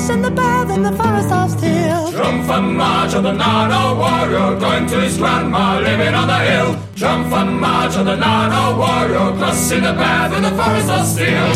cross in the path in the forest of steel. Triumphant march of the Nano warrior, going to his grandma living on the hill. Triumphant march of the Nano warrior, crossing the path in the forest of steel.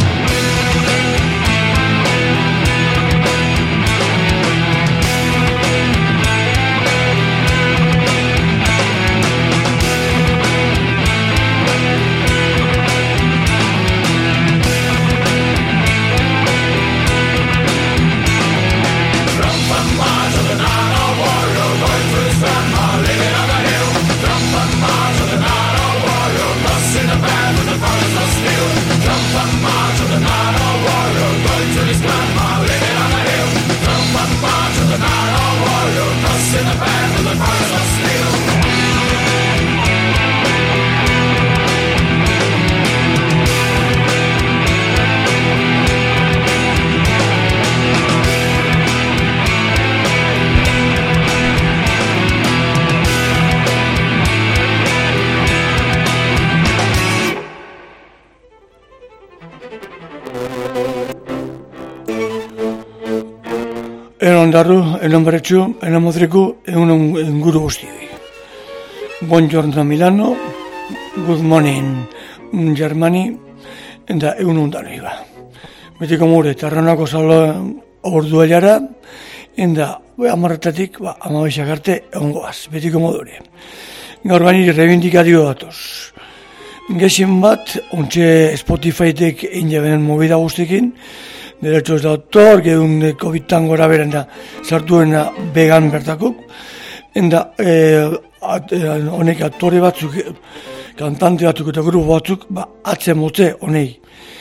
Enon darru, enon beretsu, enon modriku, enon inguru guztioi. Buongiorno Milano, good morning Germany, eta egun ondan iba. Betiko mure, tarranako zalo ordu aliara, eta amarratatik, amabeixak arte, egon goaz, betiko modure. Gaur bani rebindikadio datoz. Gexin bat, ontxe Spotify-tek injabenen movida guztikin, derechos de autor, gehun COVID-tan gora beren da, sartuena vegan bertakuk, eta honek aktore batzuk, kantante batzuk eta grupo batzuk, atzen mote honei,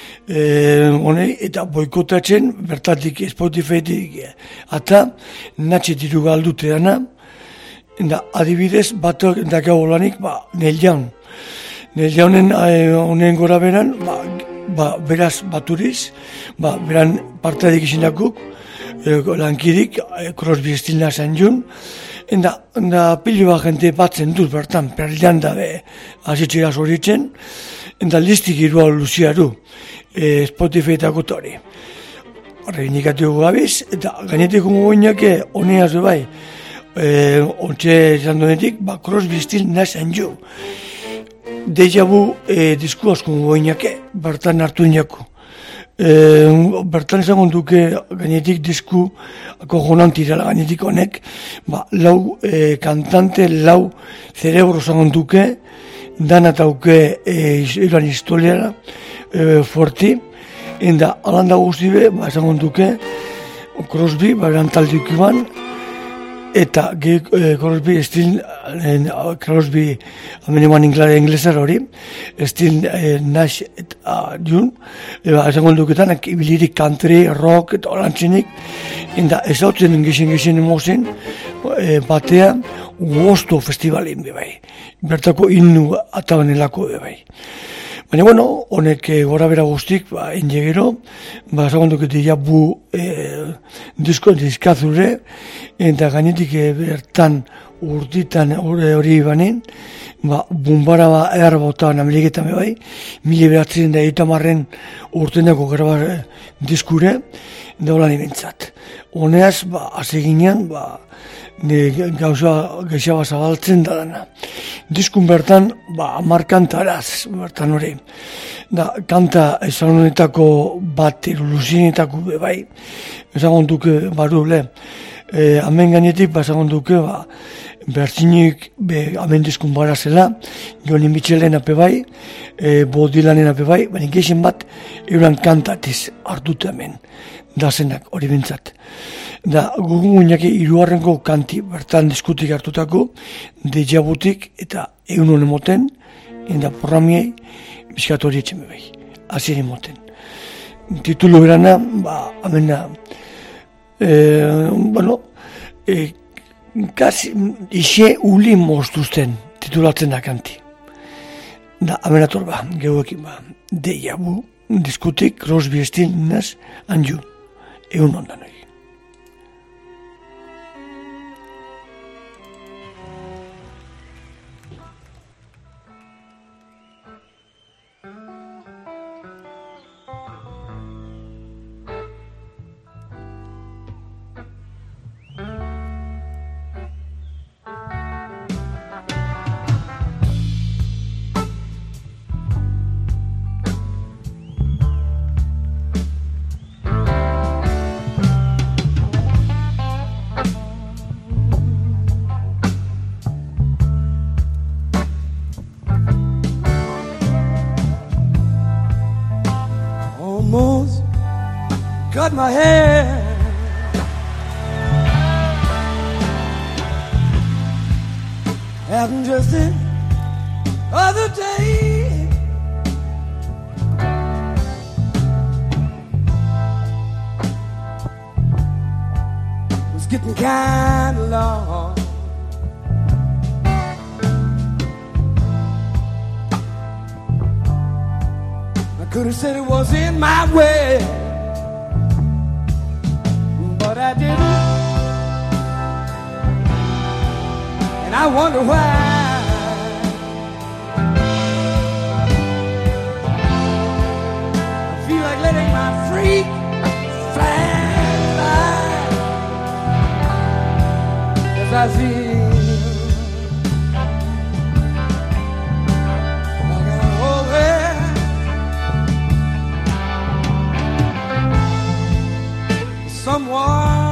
eta boikotatzen bertatik Spotify-tik, eta natxe diru galdute dana, eta adibidez batok dakau lanik, Neil Young. Neil Youngen honen gora beran, beraz baturiz, beran parteadik izinakuk, lankirik, Crosby, Stills and Nash, eta pili bat jente batzen dut bertan, perlian dabe azitxeraz horitzen, eta listik irua luziaru, Spotify eta gutori. Reivindikatio gabiz, eta gainetik goinak honeaz bai, ontxe izan duenetik, Crosby, Stills, Nash and Young. Deja vu disku asko goinake, bertan hartu inako. Bertan esan duke gainetik disku kojonantirala gainetik honek, lau kantante, lau cerebro esan duke, dana tauke iran historiara fuerti, eta alanda guztibe, esan duke, Crosby, berantaldik iban, eta Crosby, Stills, Crosby, ameneman inglesar hori, Stills, Nash eta Young, esan duketan, ibilirik country, rock, eta olantzinik, eta ez hautzen gizien emozen, batea, Wosto festivalin bebai, bertako innu atabanelako bebai. Baina, honek gora bera guztik, ingegero, esan dukete jabu diskazure, eta gainetik bertan urtitan hori banen, bumbara erbotan Ameriketan bebai, 1930 urteneko graba diskure, da holan ibentzat. Honeaz, hasi ginean, gauza geixaba zabaltzen da dana. Diskun bertan, markantaraz, bertan hori. Da, kanta esan honetako bat ilusinetako bebai, esan duke barule, hemen gainetik, esan duke, bertzinik, hemen diskun bara zela, Joni Mitchellen ape bai, Bob Dylanen ape bai, baina geixen bat, euran kantatiz hartute hemen, da zenak hori bintzat. Da, gugun guinaki iruarrenko kanti bertan diskutik hartutako, dejabutik eta egun honen moten, eta programiei bizkat hori etxeme bai, azien moten. Titulu berana, amena, kasi ise uli moztuzten titulatzen da kanti. Da, amenator geuekin dejabu, diskutik, Crosby, Stills, Nash and Young, egun ondan hori. cut my hair. Happened just the other day. It was getting kind of long. I could have said it was in my way, but I didn't. And I wonder why. I feel like letting my freak fly by, as I feel like I'm over someone.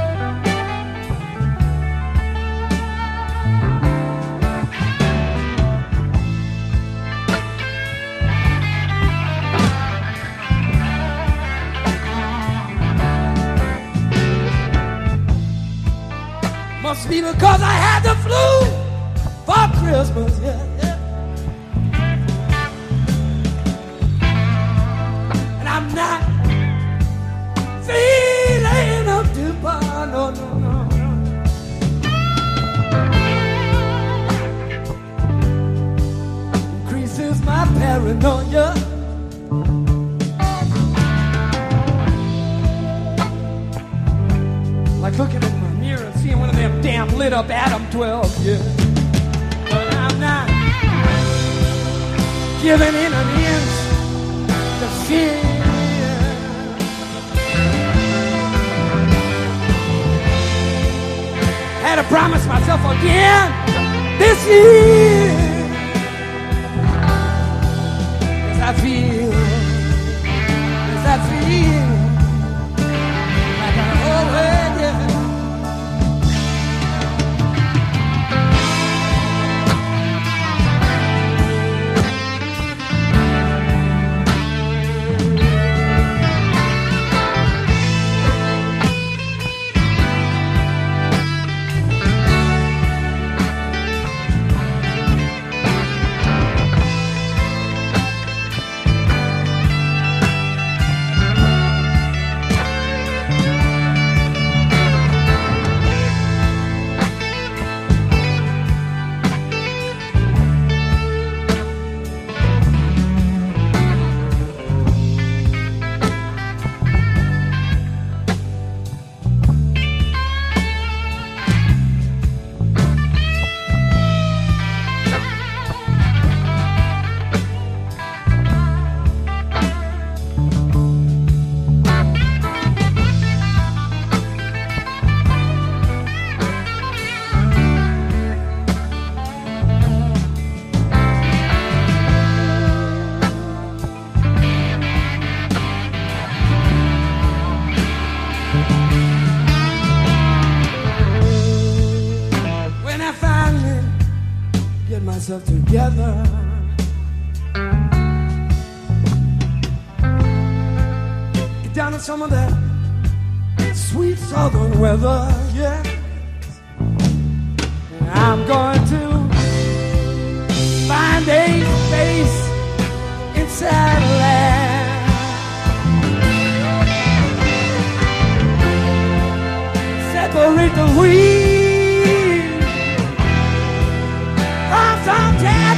Must be because I had the flu for Christmas, yeah, yeah. And I'm not feeling up to par, no, no, no, no. Increases my paranoia. Like looking at my mirror and seeing one of them damn lit up Adam 12, yeah. But I'm not giving in an inch to fear. Had to promise myself again this year, 'cause I feel like I always. Myself together, get down to some of that sweet southern weather, yeah. And I'm going to find a space inside of land, separate the wheat. Some dead,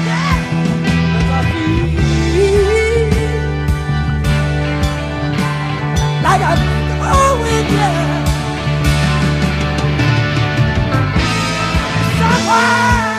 like a growing dead. Somewhere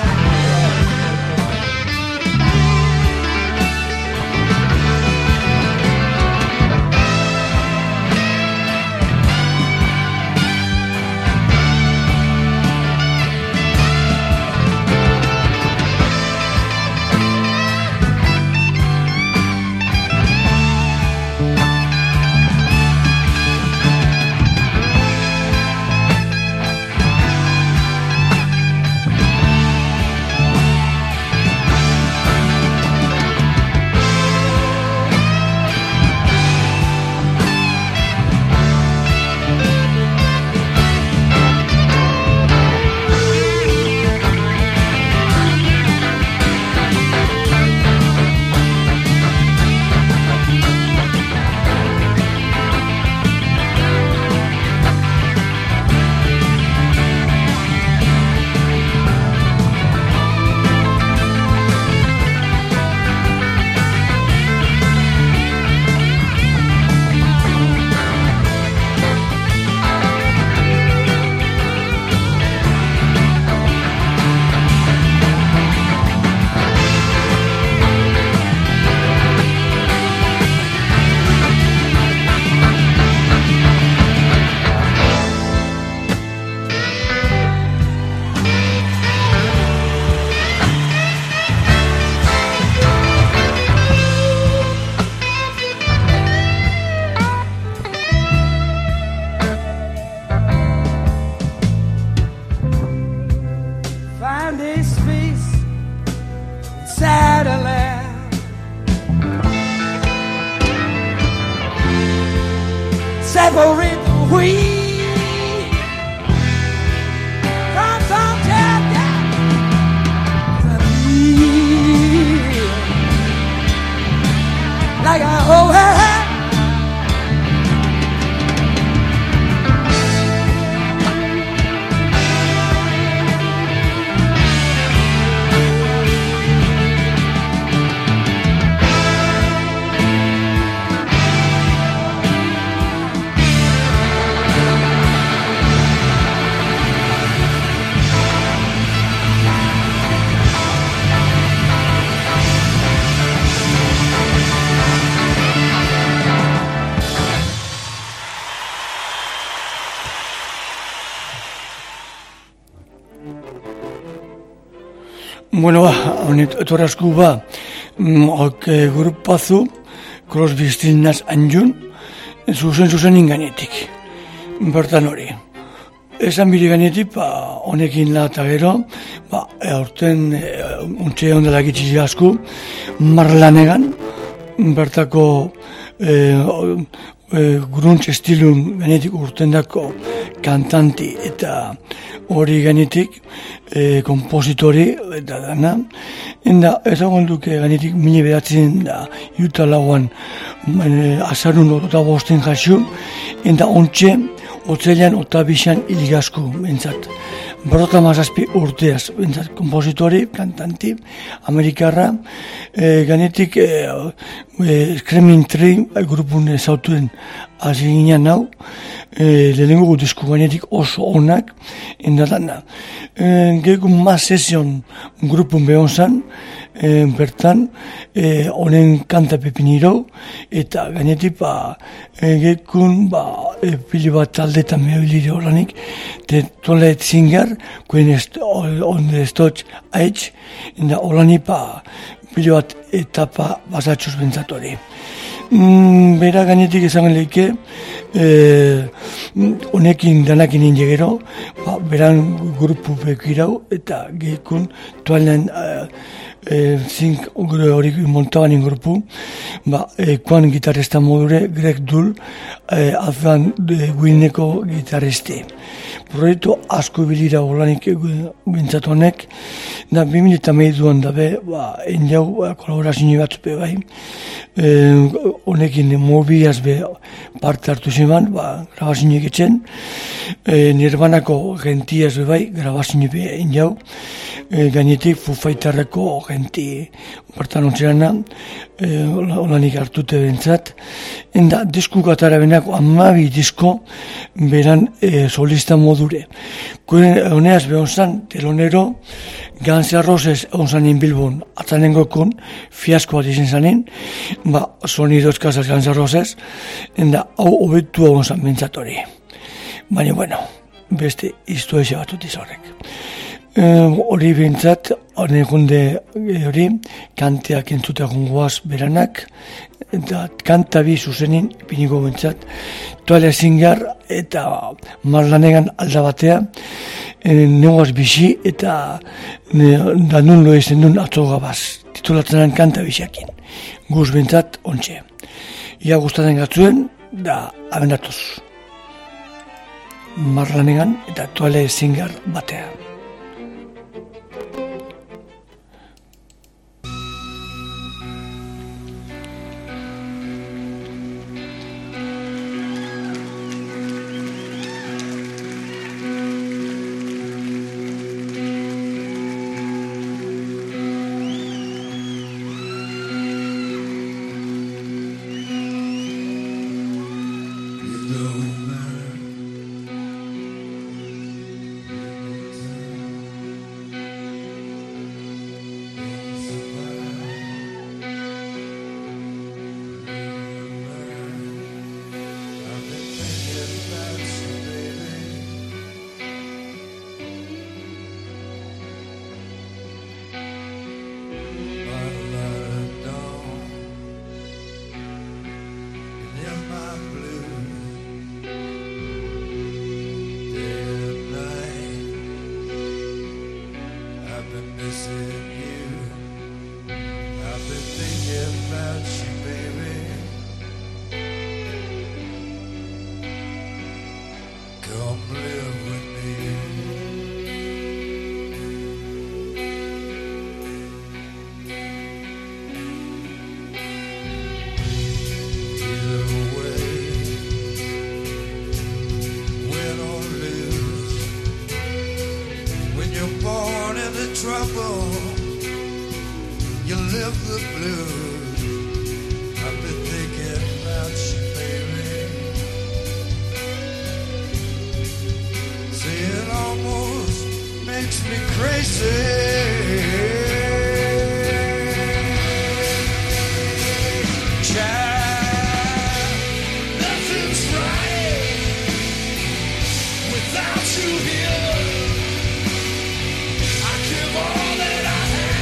Bueno, etorazku grupazu, Crosby, Stills, Nash & Young, zuzen inganetik. Bertan hori. Esan bide gainetik, honekin eta gero, aurten untxe ondela gitzi asku, Marlanegan, bertako grunge estilun gainetik urtendako kantanti eta hori gainetik kompositori eta dana. Enda, ezagun duke gainetik mine behatzen da juta lauan azarun eta bosten jasu, enda ontxe otzailan eta bixan ilgazku bentsat. Berrota mazazpi urteaz, bentsat, kompositori, kantanti, amerikarra, gainetik Screaming Tree grupun zautuen hasi ginen hau, lehenengo disku gainetik oso onak, endadana. Geko Mass Session grupun behon zan, bertan, honen kanta pepiniro, eta gainetik gekun pili bat talde eta mehoilire horanik, de Twilight Singer, kuen on the Stotch Age, eta horanik pili bat etapa basatxuz bentzatori. Bera gainetik izango lehike, honekin danakin ingegero, beran grupu bekirau eta gehikun Twilight Think hori montabanin grupu, kuan gitarrista modure Greg Dull, azan guineko gitarristi. Proiektu asko bilira holanik bintzat honek, da 2008an dabe, enjau kolaborazio batzupe bai, honekin mobiaz be parte hartu ziman, grabazio egitzen, Nirvanako gentiaz be bai, grabazio be enjau, gainetik Foo Fighterreko genti bertan ontzerana, holanik hartute bentzat, enda disku gatara benako 12 disko beran solista modure. Honeaz behon zan, telonero, Guns N' Roses onzanin Bilbon atzanengokun, fiasko bat izen zanin, sonido eskazaz Guns N' Roses, enda hau hobetu hau onzan bentzatori. Baina, bueno, beste iztu eze batut izorrek. Hori bintzat, honekunde hori, kanteak entzuteak ungoaz beranak, eta kanta bi zuzenin, piniko bintzat, Twilight Singer eta Marlanegan aldabatea, negoaz bizi eta danun lo izen duen atzogabaz, titulatzenan kanta biziakin. Guz bintzat, ontxe. Ia gustatzen gatzuen, da abendatuz. Marlanegan eta Twilight Singer batea. Trouble, you live the blues. I've been thinking about you, baby. See, it almost makes me crazy. Child, nothing's right without you here. All that I have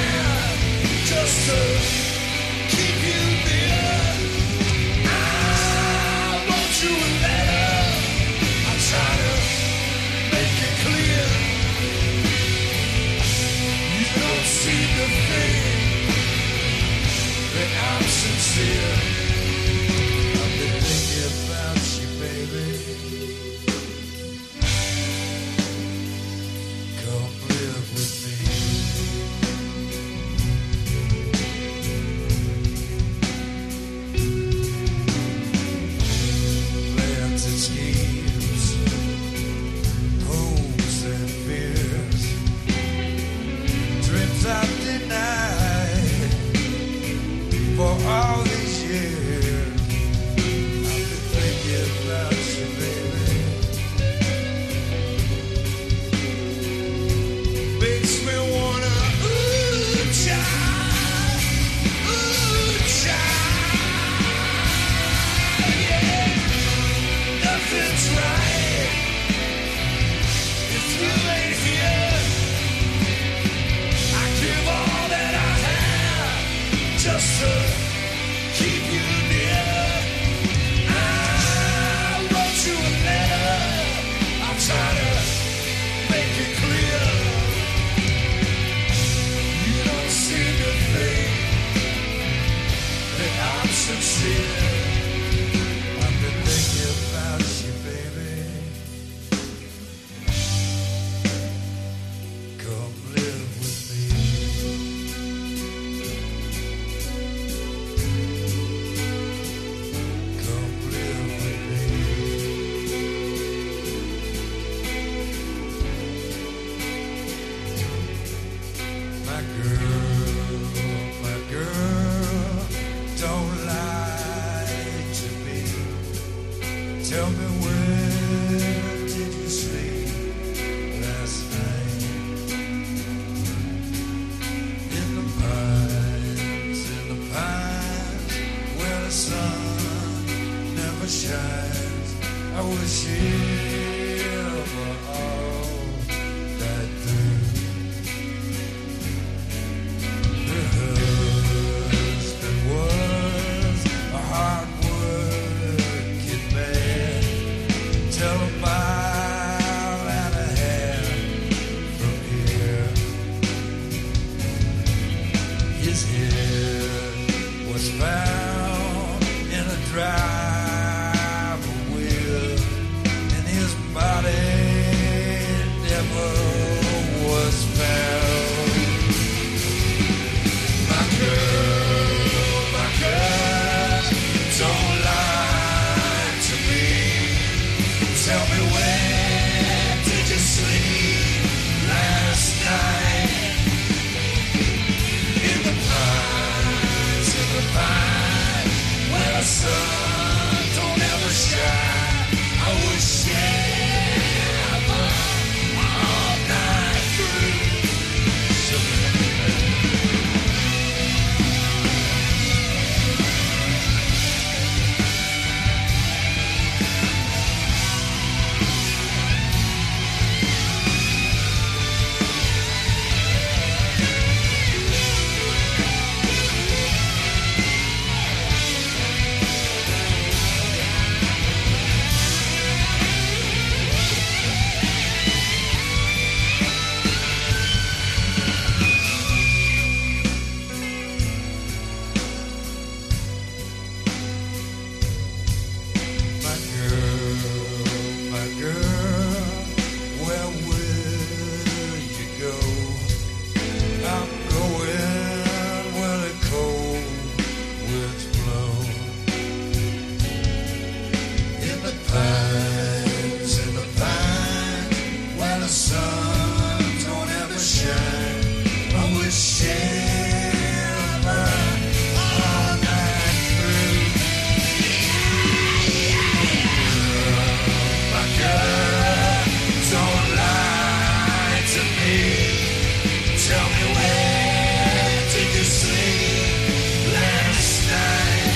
girl, don't lie to me. Tell me where did you sleep last night? In the pines, where the sun never shines. I wish you were all that through. Her husband was a hard-working man. Tell a mile and a half from here. His head was found in a driver wheel, and his body never was found. My girl, don't lie to me. Tell me where did you sleep last night? In the pines, where the sun don't ever shine. I would shiver all night through. My girl, where will you go? I'm going where the cold winds blow. In the pines, where the sun don't ever shine. I would shiver all night through. My girl, don't lie to me. Tell me where did you sleep last night?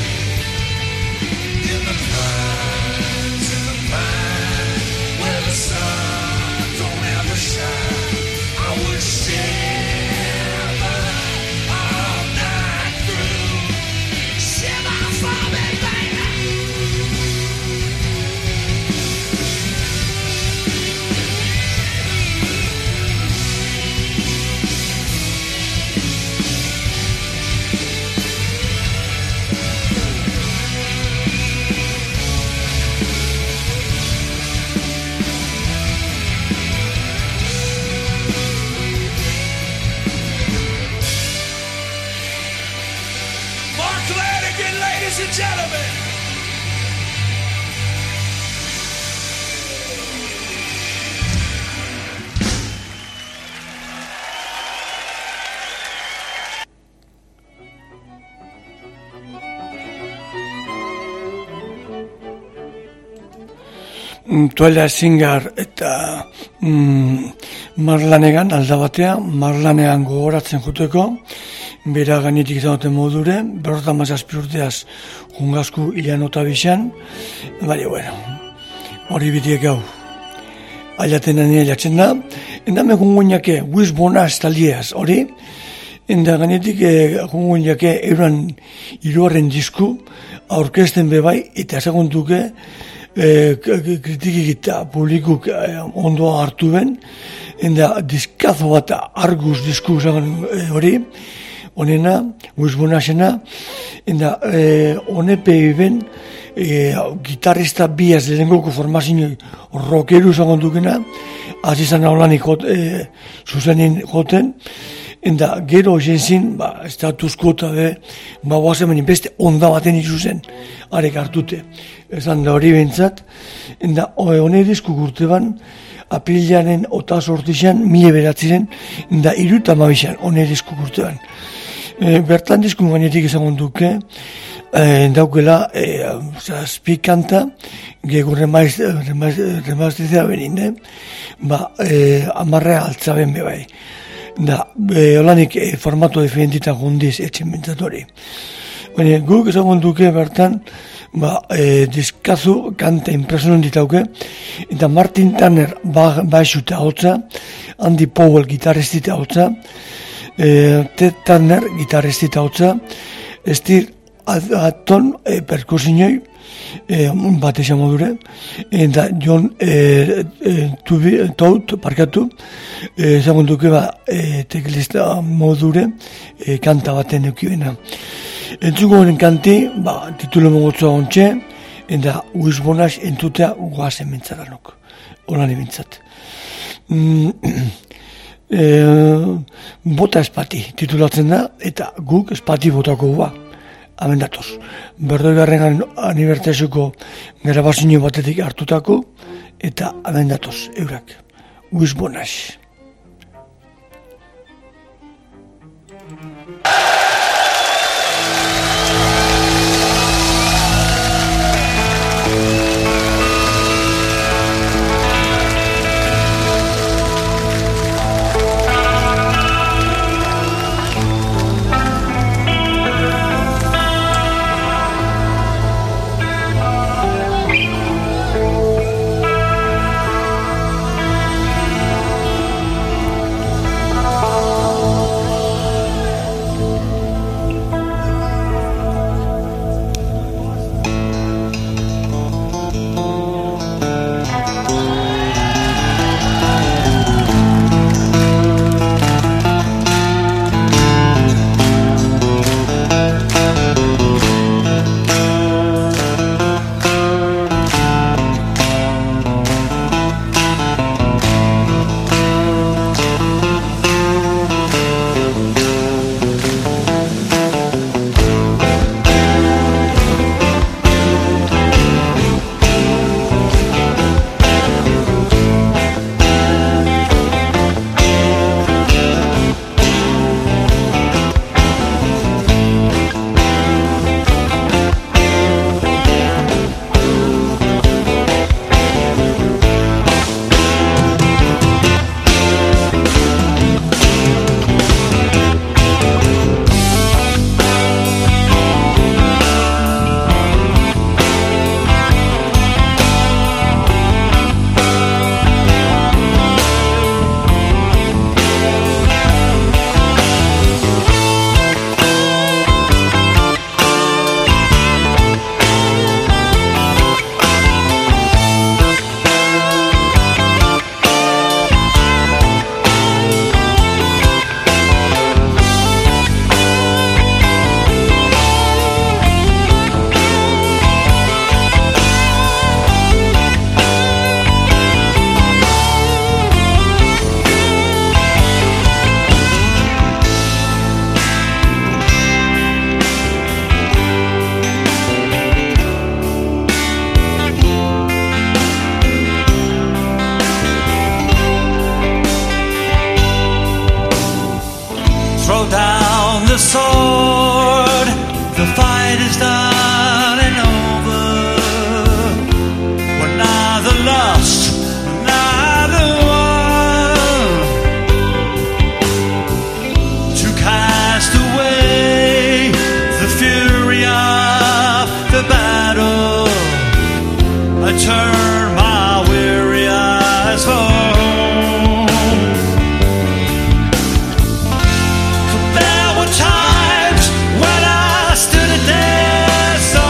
In the pines, where the sun don't ever shine. I would shiver all night through. Shiver for me, baby. Mark Lanigan, ladies and gentlemen. Toilet Singer eta Marlanegan aldabatea, Marlanean gogoratzen juteko, bera gainetik zanoten modure, 57 urteaz jungazku ilanota bixan, baina, bueno, hori bitiek gau. Ailaten anea jatzen da, endame jungoinake, Wiz Bonas taldiaz, hori, enda gainetik jungoinake euran iruaren disku, aurkesten bebai, eta segunduke, kritikik eta publikuk ondoa hartu ben, enda diskazo bat Argus disku hori, honena, Wiz Bonasena, enda honepe ben, gitarrista biaz lehengoko formazio rockeru zagondukena, azizan haulanik zuzenin joten, enda gero jentzin, estatus quota guazemen beste onda baten izuzen, arek hartute. Esan da hori behintzat, enda hone disku gurte ban, aprilaren 28an, 1900 da 70 onerezko urtean. Bertan diskun gainetik ezagun duke, daukela zazpi kanta, gego remaztezea beninde, amarrea altzaben bebai. Da, holanik formato diferentita gundiz etxen bentzatori. Baina guk ezagun duke bertan, diskazu kanta impresionan ditauke, eta Martin Tanner baixuta hotza, Andy Powell gitarrestita hotza, Ted Turner gitarrestita hotza, Steve Atton perkusinoi, bat esan modure, eta John Tout parkatu, ezagun duke teklista modure kanta baten eukibena. Entzuko honen kanti, titulo mogotzoa ontxe, eta Wishbonash entutea guazen mentzaranok. Holan ebentzat. Bota espati titulatzen da, eta guk espati botako ba. Hemen datoz. 40. anibertsarioko grabazio batetik hartutako, eta hemen datoz, eurak. Wishbonash. sword, the fight is done and over. We're neither lost, neither won. To cast away the fury of the battle, I turn my weary eyes home. There were times when I stood at death's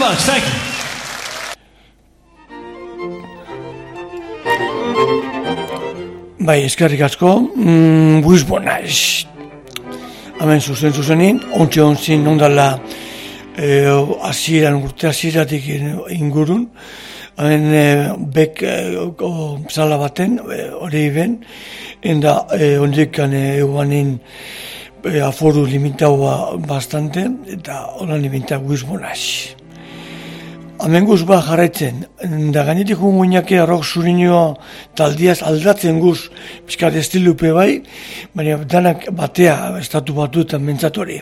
much. Thank you. Bai, eskerrik asko, Buizbonaiz. Hemen zuzenin, ontzin ondala urte hasieratik ingurun, hemen bek zala baten, hori ben, enda ondikan eguanin aforu limitaua bastante, eta hola limita Buizbonaiz. Hemen guz ba jarraitzen, da gainetik junguinake arrok zurinioa taldiaz aldatzen guz, pizkat estilupe bai, baina danak batea, estatu batu eta mentzatori.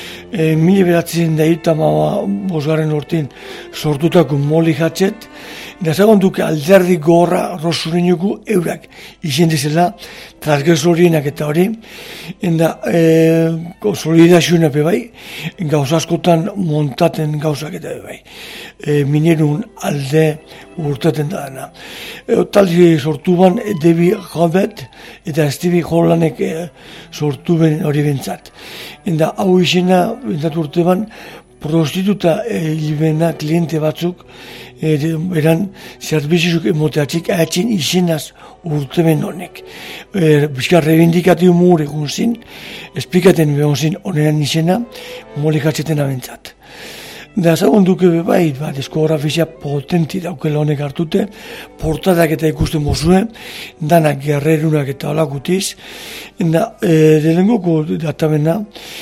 1985 urtin sortutako Molly Hatchet, da zagonduke alderdi gorra Rosurinoko eurak izendizela, transgresorienak eta hori, enda solidazioa bai, gauza askotan montaten gauzak eta bai, minerun alde urteten dana. Taldi sortu ban Debbie Hobbet eta Stevie Hollanek sortu ben hori bentsat. Enda hau izena, bentsat urte ban, prostituta hilbena kliente batzuk, eran zerbizizuk emoteatzik ahatzen izenaz urte ben honek. Bizkar rebindikatio mugur egun zin, esplikaten behon zin honean izena, Molly Hatcheten abentzat. Da zagonduke bai, diskografizia potenti daukela honek hartute, portadak eta ikusten bozue, danak gerrerunak eta olakutiz, da lehenengoko datamena,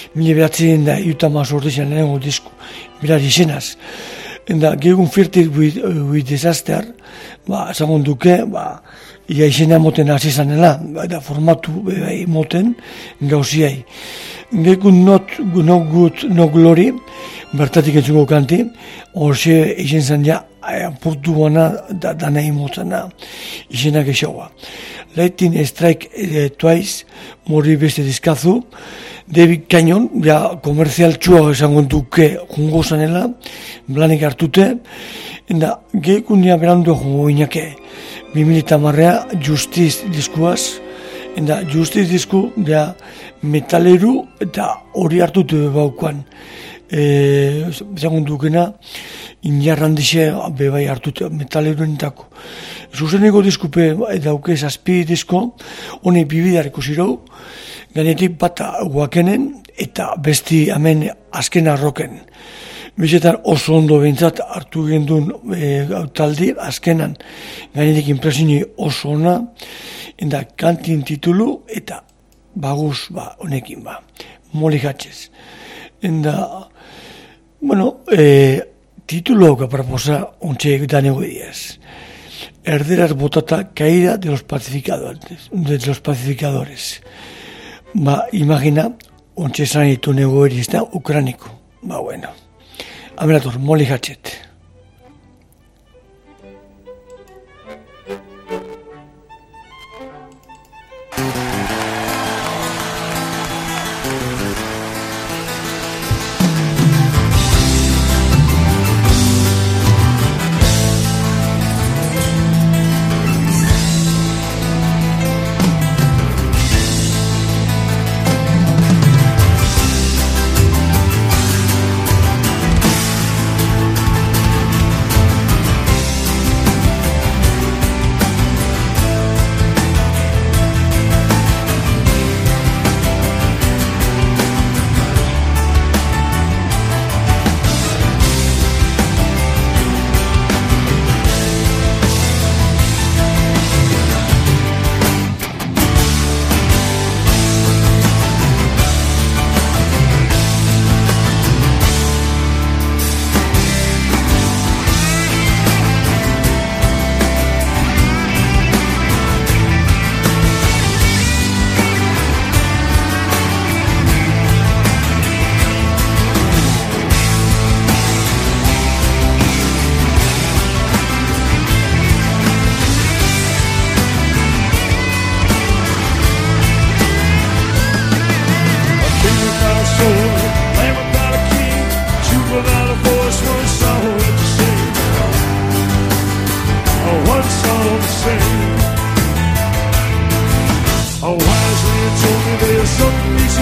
1938 lehenengo disku, bilar izenaz. Da gegun Flirting with Disaster, zagonduke, ia izena moten hasi zanela, da formatu bai moten gauziai. Gekun Not Good, No Glory, bertatik entzuko kanti, horxe izen zan ja, portu gana dana imotzana, izenak esaua. Lightning Strike Twice, mori beste dizkazu, David Canyon, ja komerzial txua esango duke jungo zanela, blanik hartute, enda gekun ja berandu jungo inake, 2010 Justice diskuaz, enda Justice disku, ja, metaleru eta hori hartute baukoan. Ezagun dukena, injarrandixe bebai hartute metaleruentako. Zuzeneko diskupe dauke zazpi disko, honi bibidareko zirau, gainetik bat guakenen eta besti hemen azken arroken. Bizetan oso ondo behintzat hartu gendun taldi, azkenan gainetik impresioni oso ona, eta kantin titulu eta baguz honekin Molly Hatchet. Enda, bueno, titulo que proposa ontxe danego diaz. Herderas botata caída de los pacificadores. Imagina, ontxe zanitu nego erizta ukraniko. Bueno. Amerator, Molly Hatchet.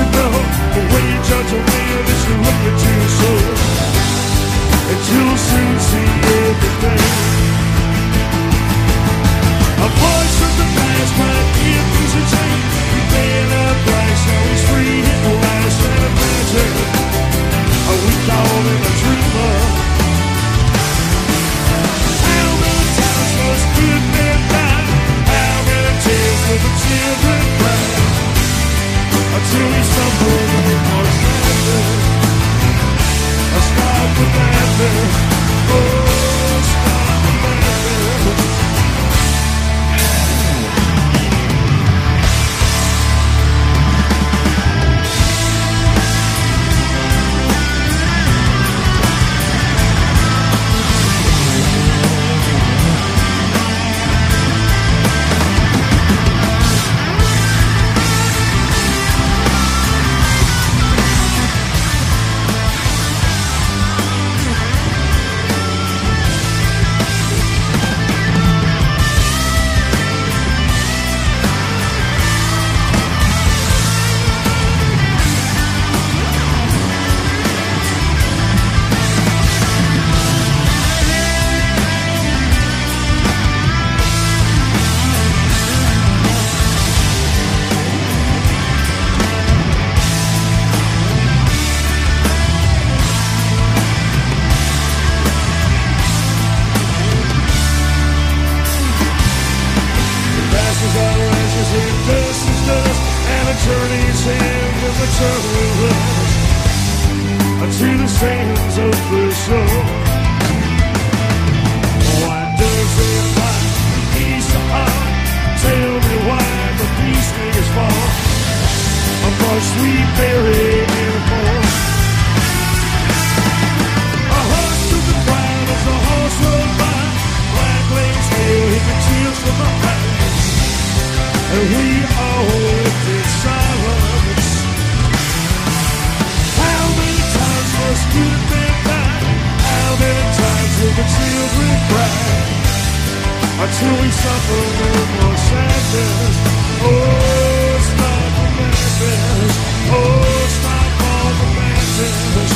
Too soon. journey's end and the turtle rush to the sands of the shore. Why does it lie east of us? Tell me why the peacemakers fall. Of course we bury in a fall. A hush to the crowd as the horse rolled by. Black lanes hail, hit the tears from my eyes, and we all lived in silence. How many times must good men die? How many times will the children cry? Until we suffer no more sadness. Oh, stop the madness. Oh, stop all the madness.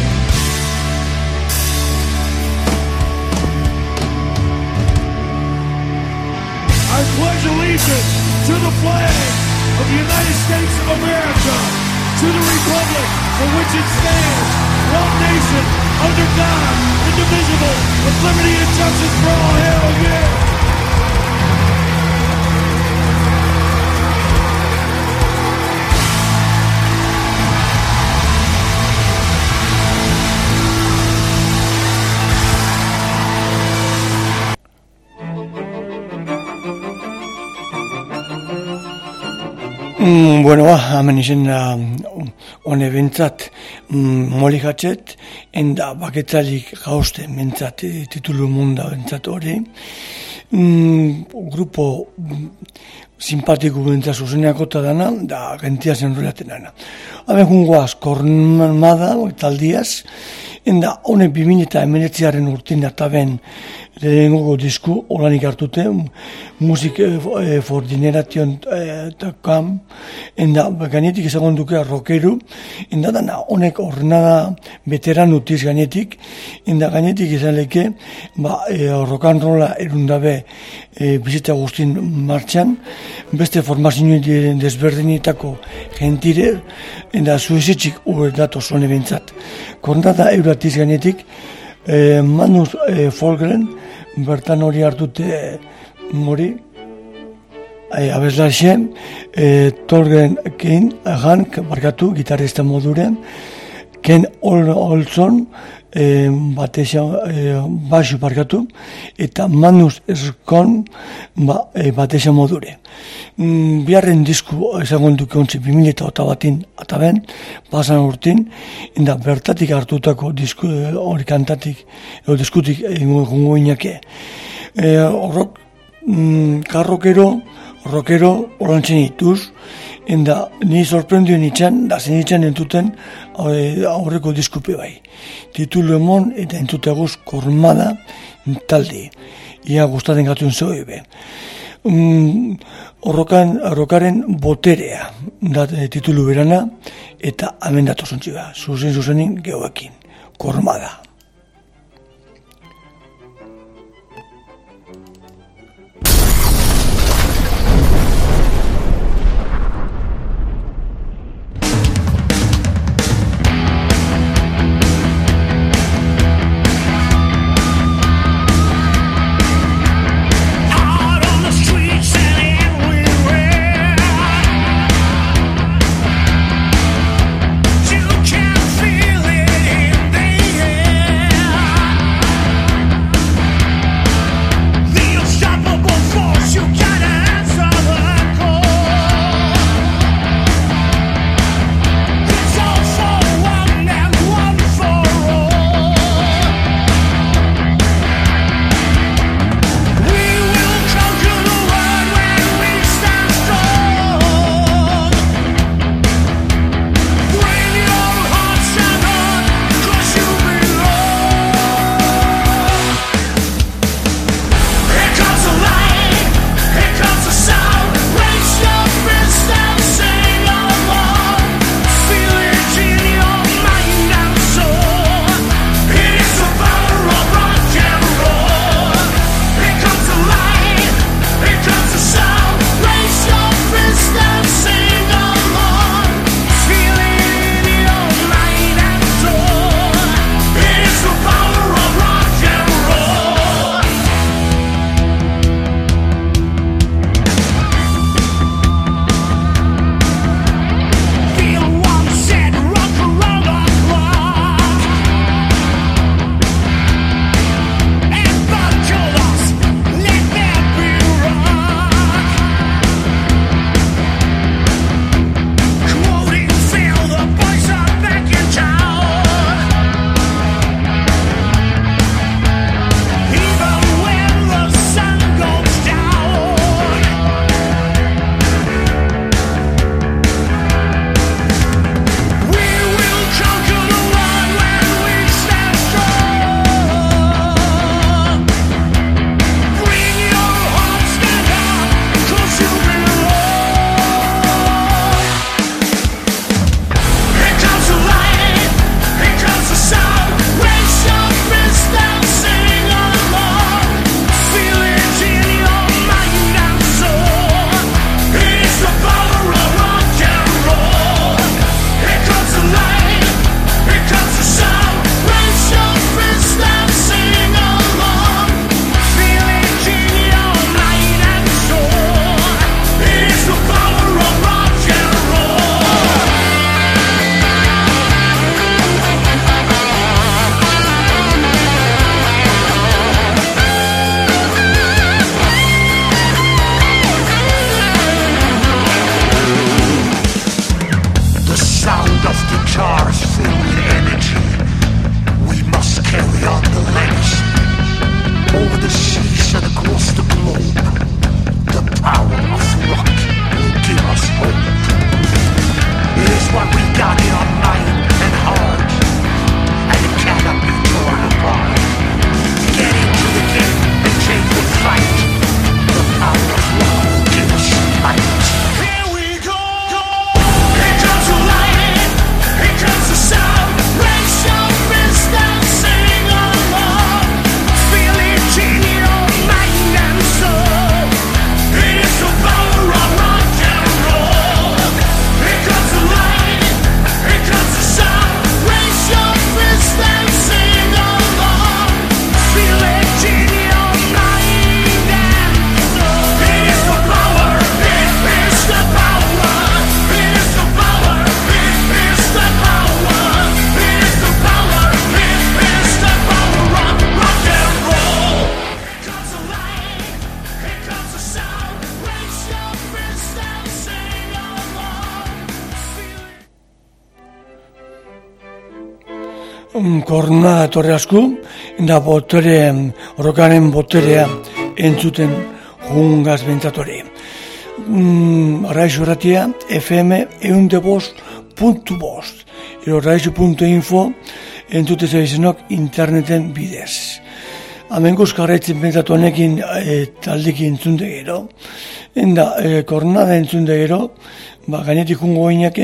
I pledge allegiance to the flag of the United States of America, to the republic for which it stands, one nation, under God, indivisible, with liberty and justice for all. Hell yeah! Bueno, hemen izen hone bentsat moli jatzet, enda baketzalik gauzte bentsat titulu munda bentsat hori. Grupo simpatiko bentsat zuzeneako eta dana, da gentia zenrolaten dana. Haben jungoaz kornmada, taldiaz, enda hone 2019 urtin eta ben lehenengo disku olanik hartute, Music for Generation kam, enda gainetik ezagun duke rockeru, enda dana honek ornada veteran utiz gainetik, enda gainetik izan leke, rock and rolla erundabe bizita guztin martxan, beste formazio desberdinetako gentire, enda zuezetxik dato zone bentsat. Kornada euratiz gainetik, Manus Folgren, bertan hori hartute mori, abeslaxe, Torgen Ken Hank, barkatu, gitarrista moduren, Ken Olson, basu barkatu, eta Manus Skon, batesa modure. Biharren disku ezagun duke ontsi 2008 ataben, pasan urtin, inda bertatik hartutako disku hori kantatik, edo diskutik gongo inake. Horrok, rockero orantzen ituz, enda ni sorprenduen itxan, da zen itxan entuten aurreko diskupe bai. Titulu emon eta entutaguz kormada taldi. Ia gustaten gatuen zoi be. Horrokaren boterea da titulu berana eta hemen datozontzi ba. Zuzenin geoekin. Kormada. You can feel it in the air. korna etorri asku, da rokaren boterea entzuten jungaz bentzatori. Raizu erratia, FM 105.5, ero raizu.info entzute zeizenok interneten bidez. Hemen guzkarretzen bentzatu honekin taldiki entzunde gero, enda kornada entzunde gero, gainetik jungo gainake,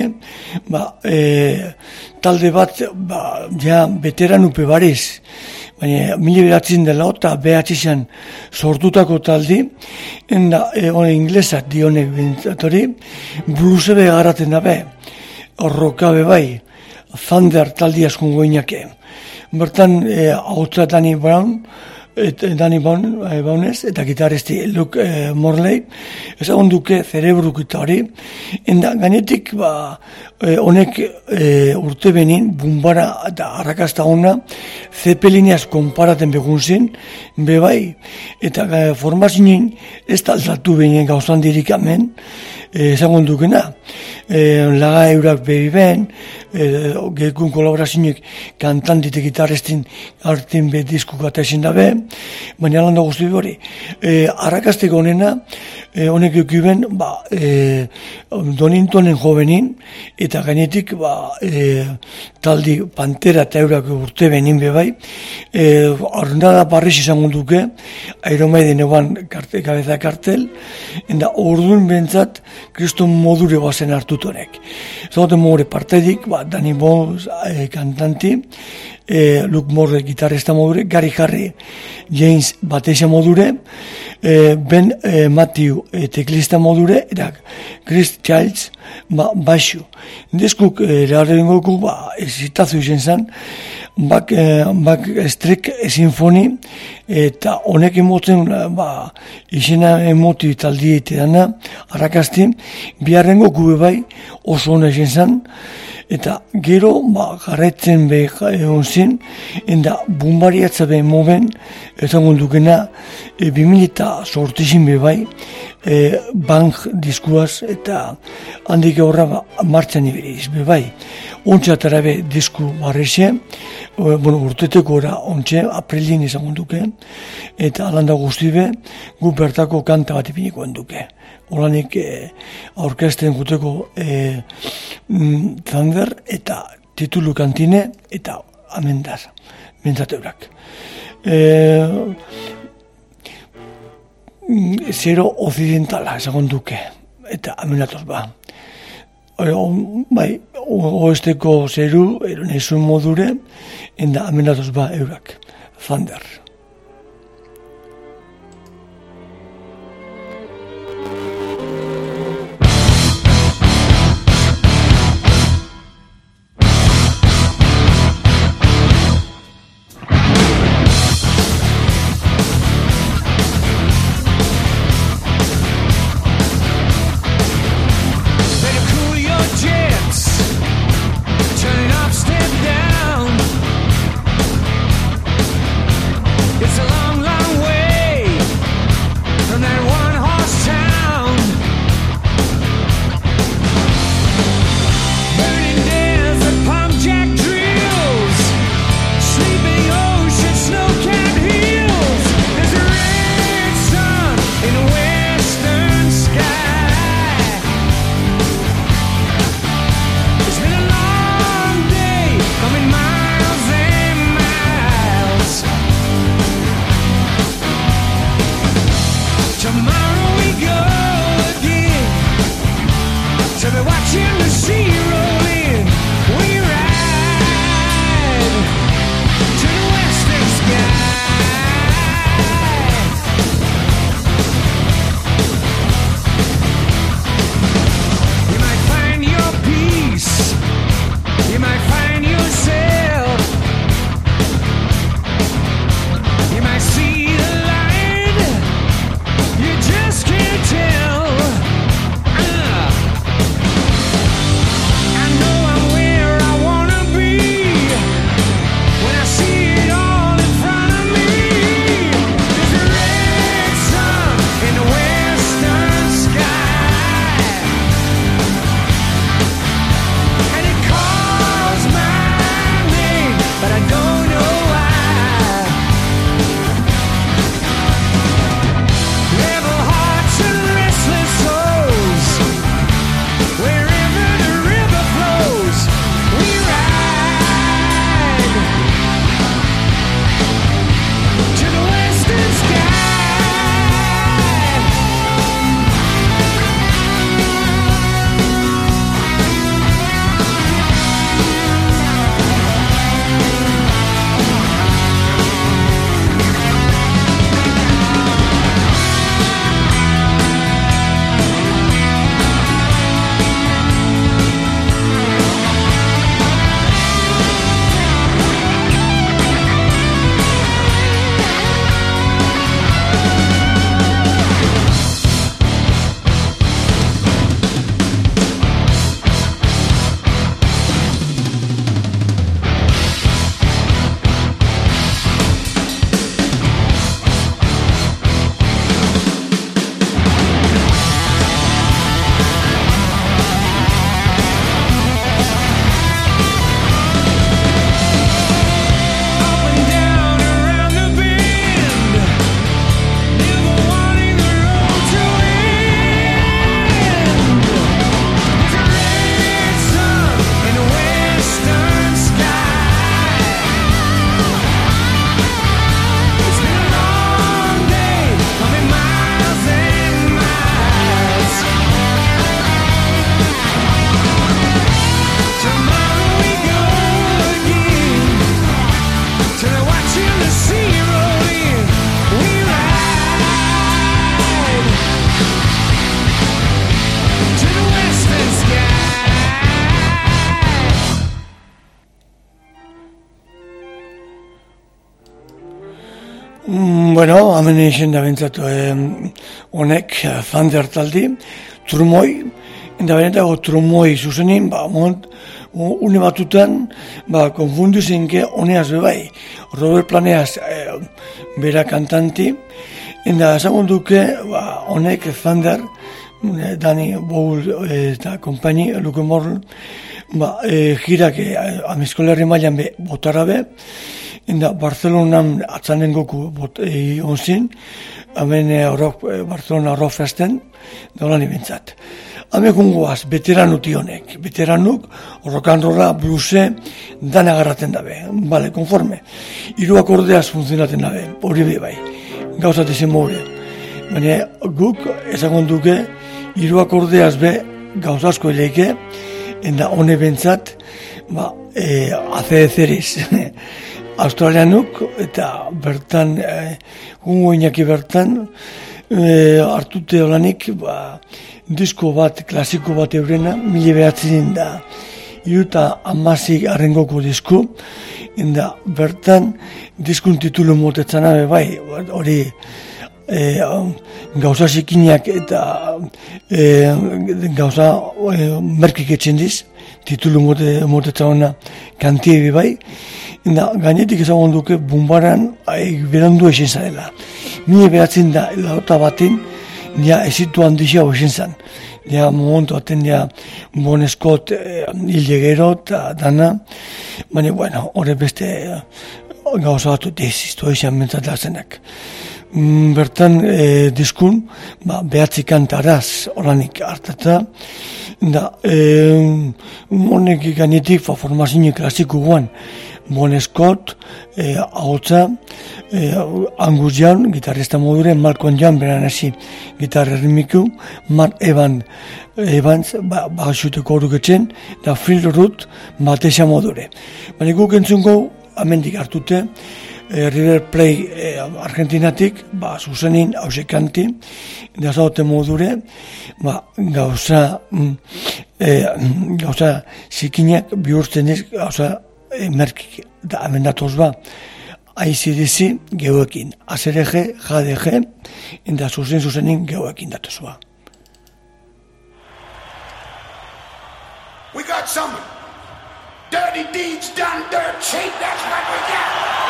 talde bat, ja, veteran upe bariz, baina 1900 eta behatxizan sortutako taldi, enda inglesak dionek bentzatori, bluesebe garaten dabe, horrokabe bai, Thunder taldi askun goinake. Bertan, hautza Danny Bownez, eta gitarristi Luke Morley, ezagun duke Cerebruk eta hori, enda gainetik, honek urte benin, bumbara eta arrakasta hona, Zeppeliniaz konparaten begunzin, bebai, eta formazioen ez talzatu behinen gauzan dirik hemen, ezagun dukena, laga eurak behi ben, gekun kolaborazioek kantantit gitarristin artin bedizku gata ezin dabe, baina landa guzti hori. Arrakasteko honena, honek eukiben, Donintonen jovenin, eta gainetik, taldi Pantera eta eurak urte benin bebai, arrendada barriz izango duke, Iron Maiden eguan kabeza kartel, eta orduan bentsat, kriston modure bazen hartutonek. Zagoten modure partaidik, Danny Bones kantanti, Luke Morley gitarrista modure, Gary Harry James bateixa modure, Ben Matthew teklista modure, eta Chris Childs baixu. Deskuk leharren goku ezitazu izen zen, Backstreet Symphony, eta honek emotzen izena emoti taldi dana, arrakasti, biharren goku bai oso hona izen zen, eta gero jarretzen egon zin, eta bumbariatza behin moben, ezangon dukena, 2008 bai, bank diskuaz, eta handik horra martxan iberiz, bai. Ontxatara be disku barrixe, urteteko ora ontxe, aprilin izangon duke, eta alanda guztibe, gu bertako kanta bat ipinikoen duke. Olanik aurkesten guteko Thunder eta titulu kantine eta amendaz, bentzateurak. Zero occidentala esagon duke, eta amenatoz bai, oesteko zeru, eronezun modure, eta amenatoz eurak, Thunder. Bueno, hemen izan da bintzatu honek Thunder taldi, trumoi, eta benetako trumoi zuzenin, une batutan, konfundu zenke honeaz bebai, Robert Planeaz bera kantanti, eta esagun duke, honek Thunder, Dani Bowl eta kompaini, Luke Morl, girak amizkolerri mailan botara be, eta Barcelonan atzanen goku onzin, hemen Barcelona Rock Festen, daulan ibintzat. Hamekun goaz, veteranut honek, veteranuk, rock'n'rolla, bluese, dana garraten dabe, bale, konforme. Hiru akordeaz funtzionaten dabe, hori be bai, gauzat izan more. Baina guk, ezagon duke, hiru akordeaz be gauzazko eleike, eta hone bentzat, ACDC-riz. Australianuk eta bertan, gungo inaki bertan, hartute olanik, disko bat, klasiko bat eurena, 1900 da, iruta amazik arrengoko disku, eta bertan diskun titulu motetzana bai, hori gauza zikinak eta gauza merkik etxendiz, titulu motetza hona kantie bai, eta gainetik ezagun duke bumbaran berandu esen zarela. 1900 da, lauta batin, ja ezitu handixia hoxen zan. Ja momentu aten ja Bon Scott hildegero eta dana, baina bueno, horre beste gauza batu dezistu izan mentzatlazenak. Bertan diskun, behatzi kantaraz oranik hartata, da honek gainetik formazio klasiko guan, Bon Scott, ahotza, Angus Young, gitarrista modure, Malcolm Young, beran hasi gitarra ritmiku, Mark Evans, baxuteko horuketzen, da Phil Root, batesa modure. Baina guk entzungo, amendik hartute, River Plate Argentinatik, zuzenin, hause kanti, da zaute modure, gauza zikinak bihurtzen ez, gauza merkik, da hemen datoz ACDC geuekin, ACDG, JDG, eta zuzenin geuekin datoz We got some dirty deeds done dirt cheap, that's what we got.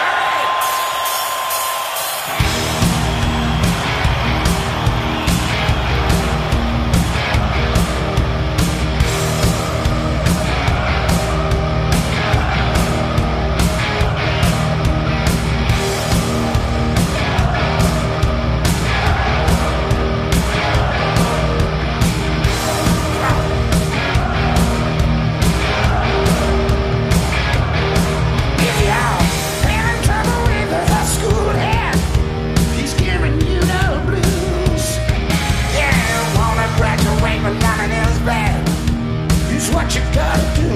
What you gotta do?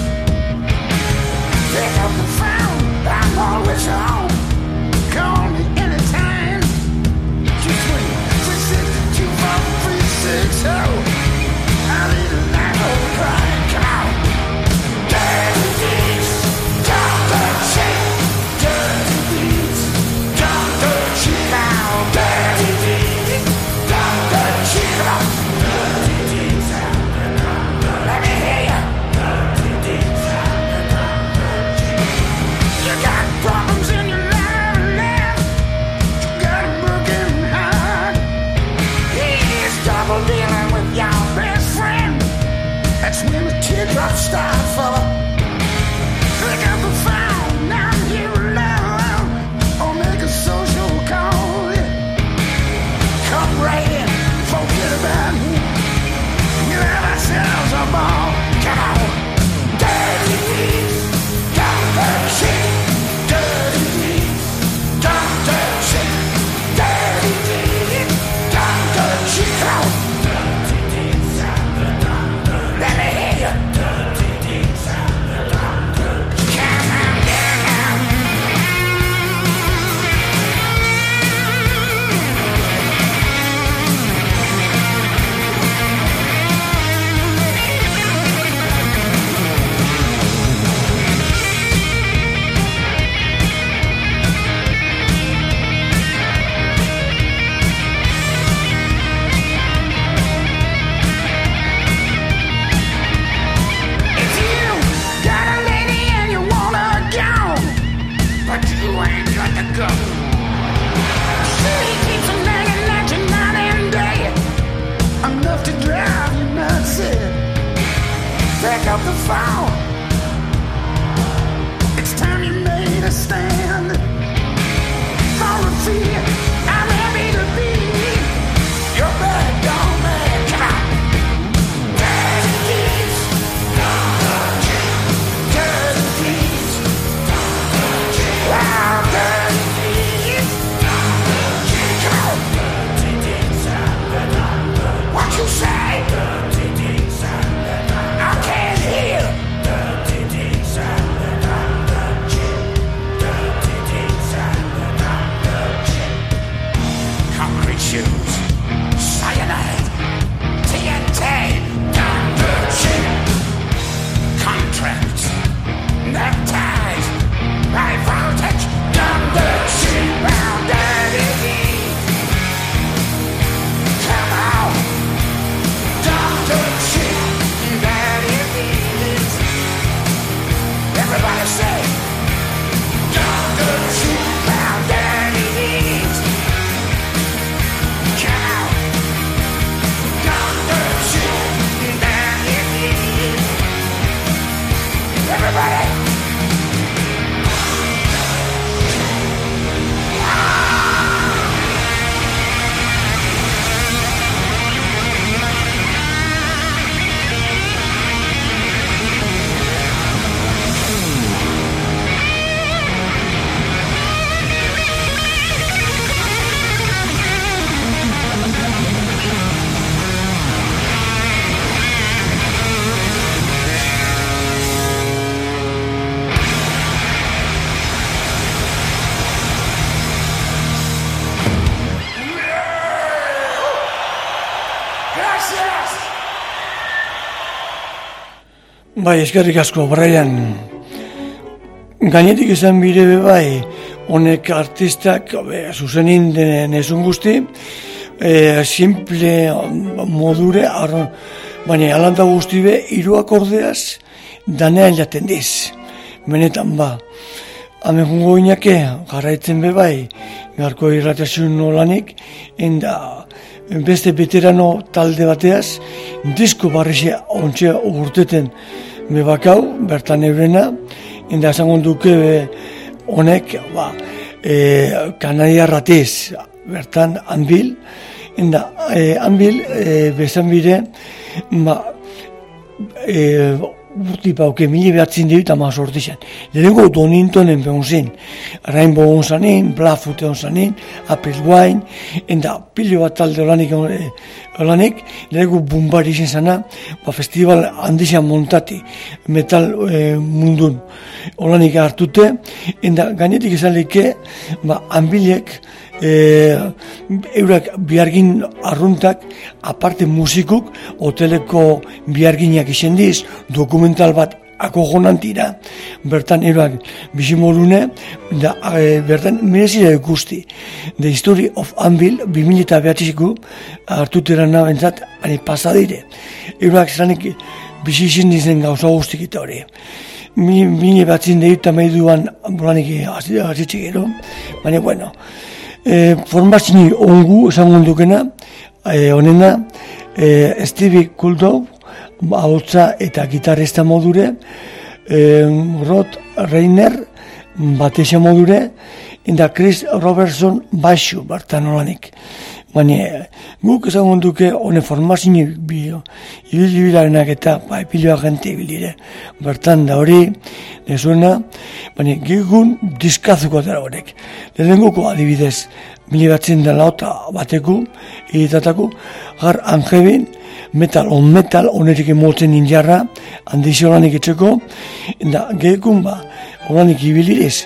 Pick up the phone, I'm always on. Call me anytime. 2-3-3-6-2-4-3-6. I'll leave a night over crying. Come on. Dirty deeds, don't dirt cheap. Dirty deeds, don't dirt cheap. Now, dirty deeds, don't dirt cheap. Come on. When the teardrops start falling, pick up the phone, now I'm here alone, or make a social call. Come right in, forget about me. We have ourselves a ball. Come on, dirty deeds, don't dirt cheap. Dirty deeds, don't dirt cheap. Dirty deeds, don't dirt cheap. Come on. Let me hear you. up the phone. It's time you made a stand. For a fee, I'm happy to be your bad dog man. Come on. Dirty deeds. Dirty deeds. Wow, dirty deeds. Come on. What you say? I can't hear. Concrete shoes, cyanide, TNT, contracts, neckties, high voltage, bound dirty. Come on, everybody say, bound dirty. Everybody! Bai, eskerrik asko, Brian. Gainetik esan bide bai, honek artistak, zuzenin denen ezun guzti, simple modure, baina alanta guzti be, 3 akordeaz, danean jaten diz. Benetan ba. Hemen jungo inake, jarraitzen be bai, garko irratasun nolanik, enda beste veterano talde bateaz, disko barrizia ontsia urteten bebakau, bertan eurena, enda esango duke honek, Kanadia ratiz, bertan Anvil, enda Anvil bezan bide, urti pauke, 1918 lehenko Doningtonen behun zin, Rainbow on zanin, Blackfoot on zanin, April Wine, enda pilo bat talde olanik, lehenko bumbari izin zana, festival handizan montati, metal mundun olanik hartute, enda gainetik esan leke, Anvilek, eurak bihargin arruntak, aparte musikuk, hoteleko biharginak izen diz, dokumental bat akogonantira, bertan eurak bizimolune, da bertan merezira ikusti. The History of Anvil, 2009ko hartuterana bentzat, pasadire. Eurak zanik bizizin dizen gauza guztik eta hori. Mine batzin deita meiduan bolanik azitxe gero, baina bueno, formazini ongu esan gondukena, honena, Stevie Kuldow, ahotsa eta gitarrista modure, Rod Reiner, batesa modure, eta Chris Robertson baixu, bertan olanik. Baina, guk esan gonduke, hone formazini ibilibilarenak eta piloa gente ibilire. Bertan da hori, nezuena, baina gegun diskazuko dara horrek. Lehenengoko adibidez, 1908 bateku, editatako, gar Angevin, metal on metal, onerik emotzen injarra, handizio etxeko, eta gegun olanik ibilirez,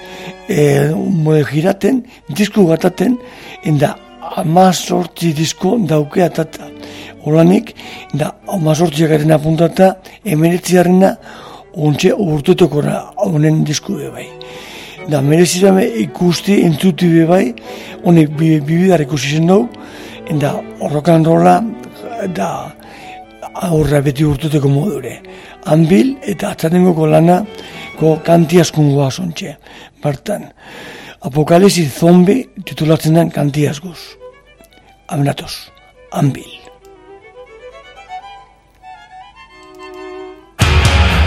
giraten, disku gataten, eta 18 disko daukea tata. Olanik, da 18 garen apuntata, 19 ontxe urtetokora honen disku bai. Da merezirame ikusti, entzuti bai, honek bibidar ikusi zen dugu, da rock and rolla, da aurra beti urteteko modure. Anvil eta atzatengoko lana, kanti askungoa zontxe. Bertan, Apokalipsis zombi titulatzen den kanti askoz. Amenatoz, Anvil.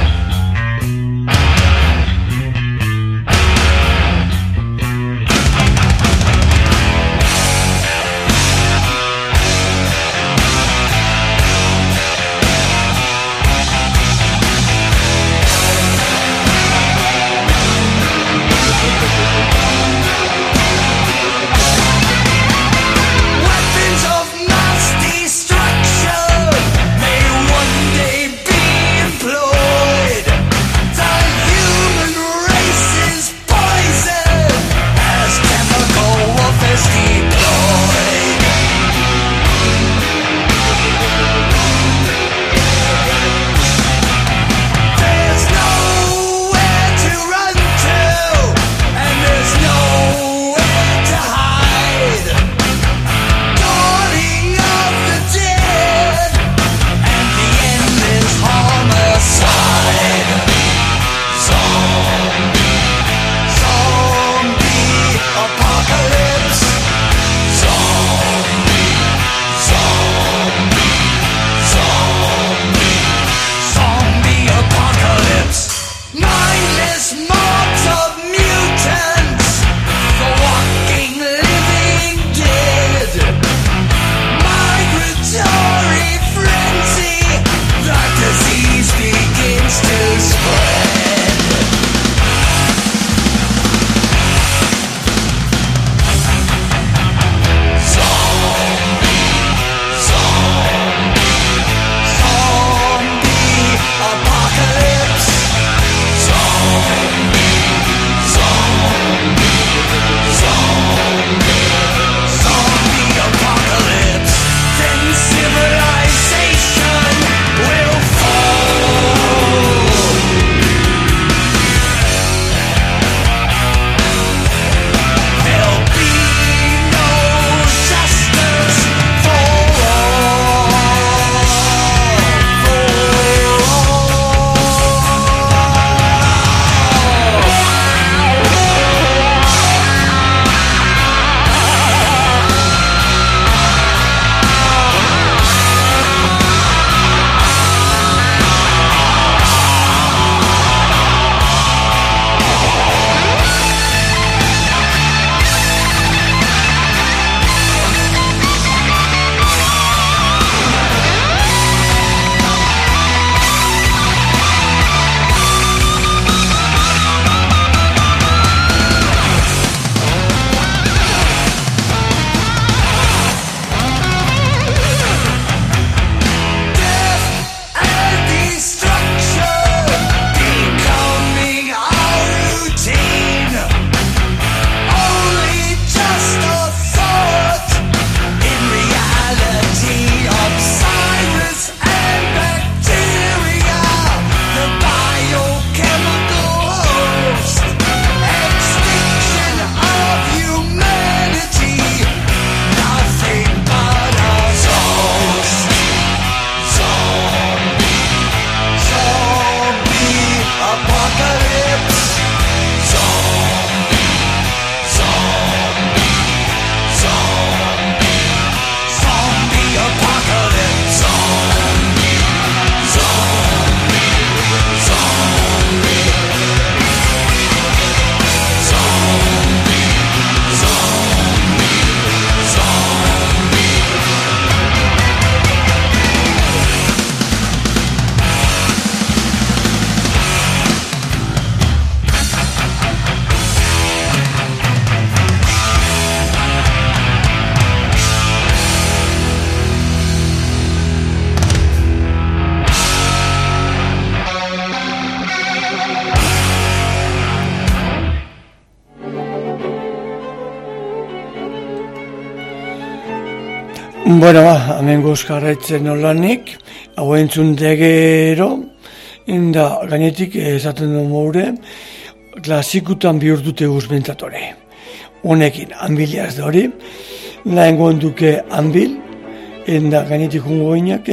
Bueno, hemen guzkarraitzen nolanik, hau entzun degero, da gainetik esaten du moure, klasikutan bihurtute guzbentzatore. Honekin, anbiliaz da hori, nahen duke anbil, da gainetik jungo inak,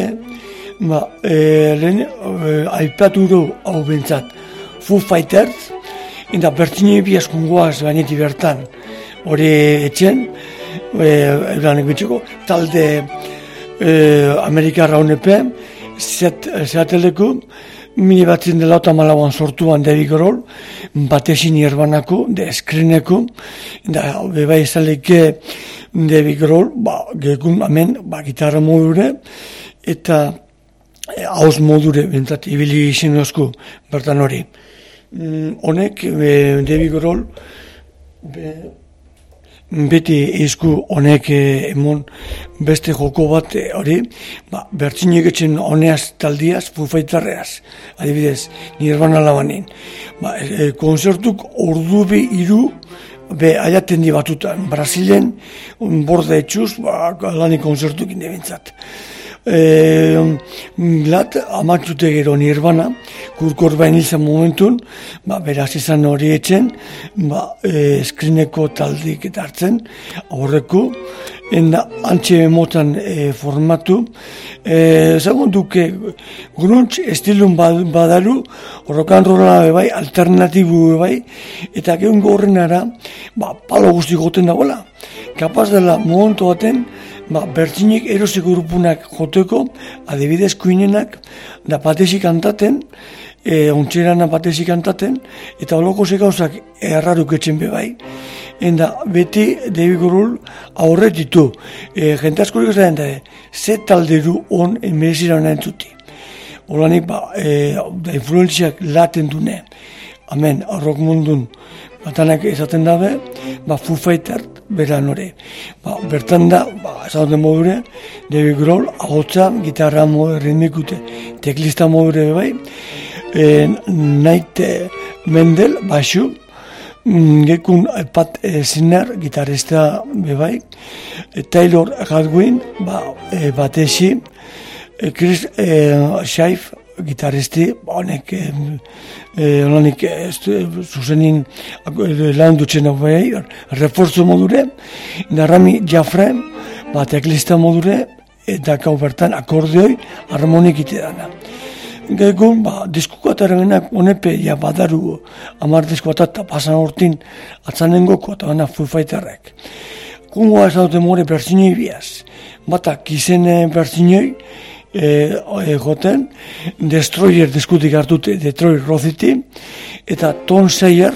aipatu du hau bentzat Foo Fighters, da bertine biaz jungoaz gainetik bertan, hori etxen, eranek bitxeko, talde Amerikarra honepe, Seattleko, 1984an sortuan David Grohl, batesin Nirvanako, de Screeneko, da beba izaleke David Grohl, gekun hemen, gitarra modure, eta hauz modure, bentzat, ibili izin osku, bertan hori. Honek, David Grohl, beti izku honek emon beste joko bat hori, bertzinek etxen honeaz taldiaz, Foo Fighterreaz, adibidez, Nirvana labanin. Konzertuk ordu bi iru, aiaten di batutan, Brasilen, borda etxuz, lani konzertuk indebintzat. Lat, amatxute gero Nirvana, kurkor bain izan momentun, beraz izan hori etxen, Screeneko taldik eta hartzen, horreko, enda antxe motan formatu, zagun duke, grunge estilun badaru, rock'n'rolla bai, alternatibu bai, eta geun gorrenara, palo guzti goten dagoela. Kapaz dela momentu baten, bertzinek erosiko grupunak joteko, adibidez kuinenak, da patesi kantaten, ontxerana patesi kantaten, eta holoko zekauzak erraruk etxen bebai. Enda beti David Grohl aurretitu, jente askorik ez da, ze talderu on merezira hona entzuti. Holanik, da influenziak laten dune, hemen, rock mundun, batanak esaten dabe, Foo Fighters, beran hori. Bertan da, esaten modure, David Grohl, ahotsa, gitarra ritmikute, teklista modure bai, Nate Mendel, baixu, gekun Pat Sinner, gitarrista bebai, Taylor Hadwin, batesi, Chris Scheif, gitarristi, honek zuzenin lan dutzen hau behi, reforzo modure, Rami Jaffre, teklista modure, eta gau bertan akordeoi harmonik ite dana. Gekun, diskuko ataragenak honepe, badaru, 10 disko eta pasan hortin atzanengoko eta bana Foo Fighterrek. Kungoa ez daute more bertzinoi biaz, bata kizen bertzinoi, joten, Destroyer diskutik hartute, Detroit Road, eta Tom Sayer,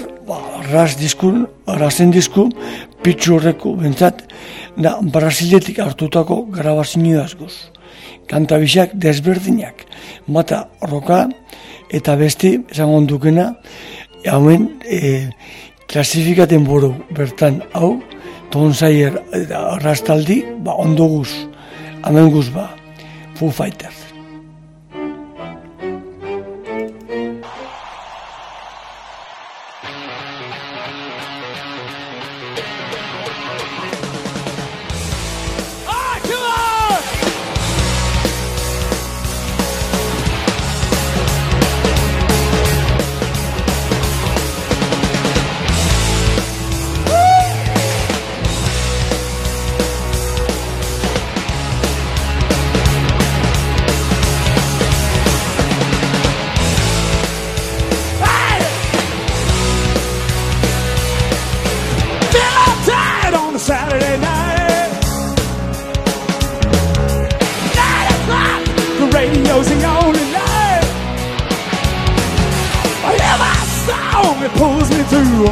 razen disku, pitzu horreko, bentsat, da Brasiletik hartutako grabazio askoz. Kanta bisak desberdinak, bata roka, eta beste, esango dukena, hauen klasifikaten buru bertan hau, Tom Sayer rastaldi, ondo guz, hamen guz Foo Fighters. Saturday night, 9 o'clock, the radio's the only light. I hear my song, it pulls me through.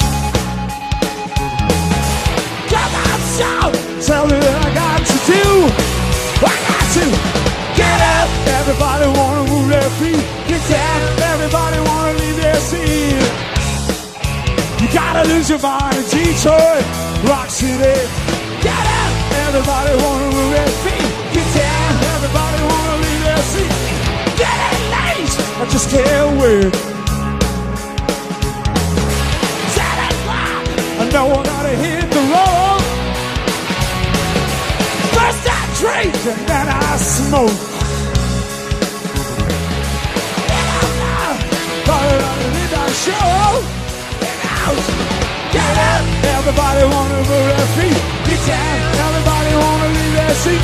Come on, shout, tell me what I got to do. I got to get up, everybody wanna move their feet. Get down, everybody wanna leave their seat. You gotta lose your mind in Detroit, Rock City. Get up, everybody wanna move their feet. Get down, everybody wanna leave their seat. Get in late, I just can't wait. 10 o'clock, I know I gotta hit the road. First I drink. raging and I smoke. Show. Get up! Everybody wanna move their feet. Get down! Everybody wanna leave their seat.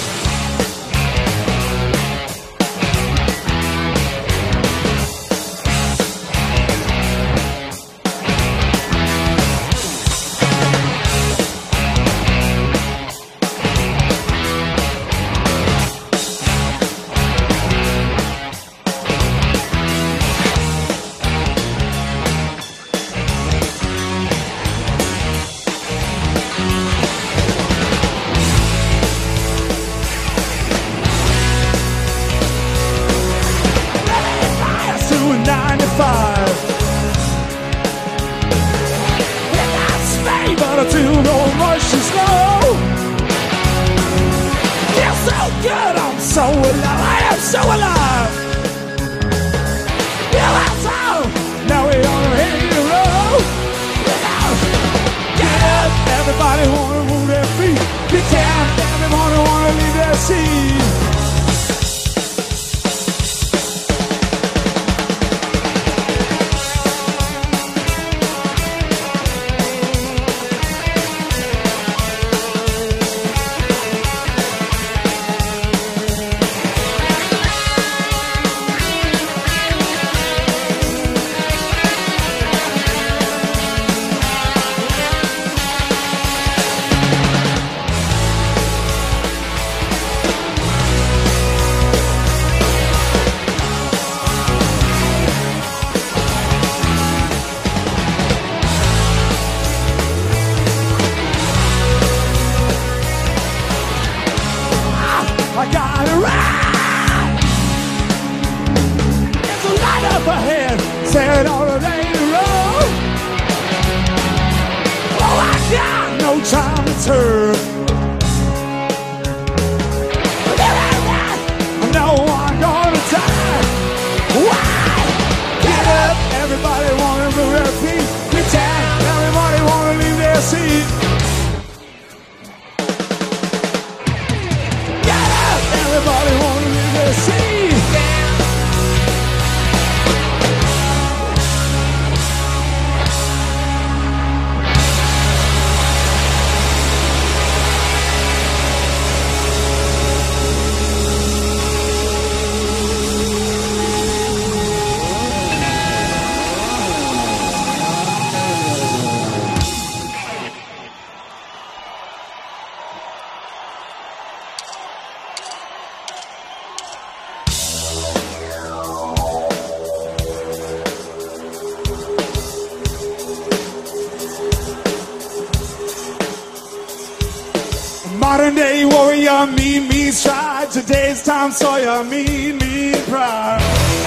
Modern day warrior, mean stride. Today's Tom Sawyer, mean pride.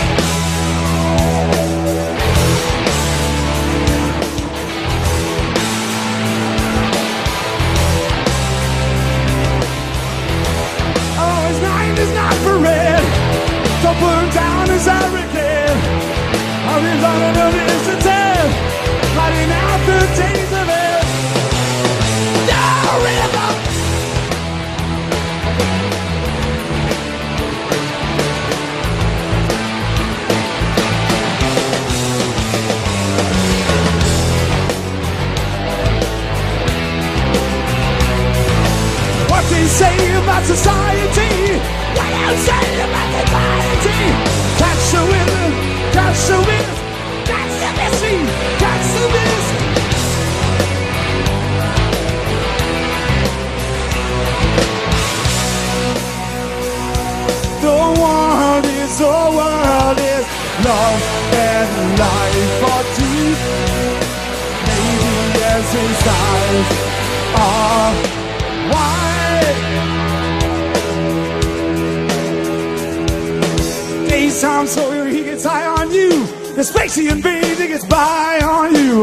Oh, his mind is not for red. Don't burn down his hurricane. I'll be running of his attack, hiding out the days of it. No rhythm. What they say about society, what you say about society. Catch the winner, catch the winner, catch the missing, catch the missing. The world is love and life are deep. Maybe as his eyes are wide. Daytime Sawyer, he gets high on you. The Spacey and Bean, he gets by on you.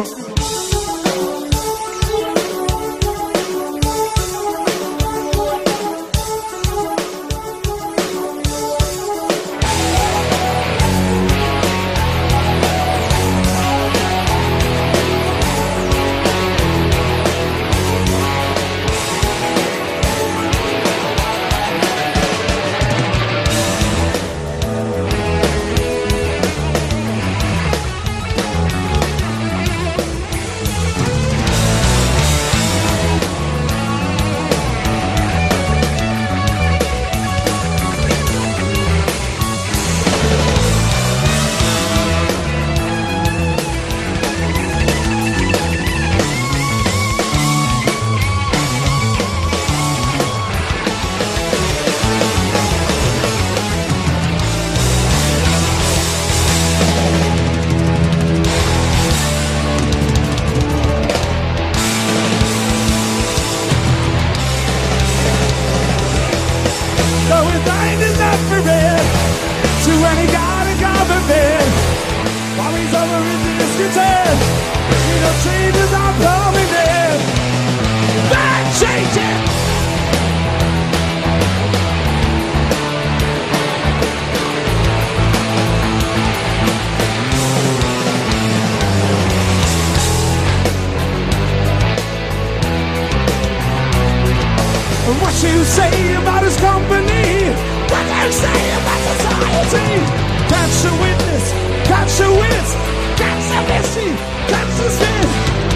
Auschwitz, ganz a bisschen, ganz a sin.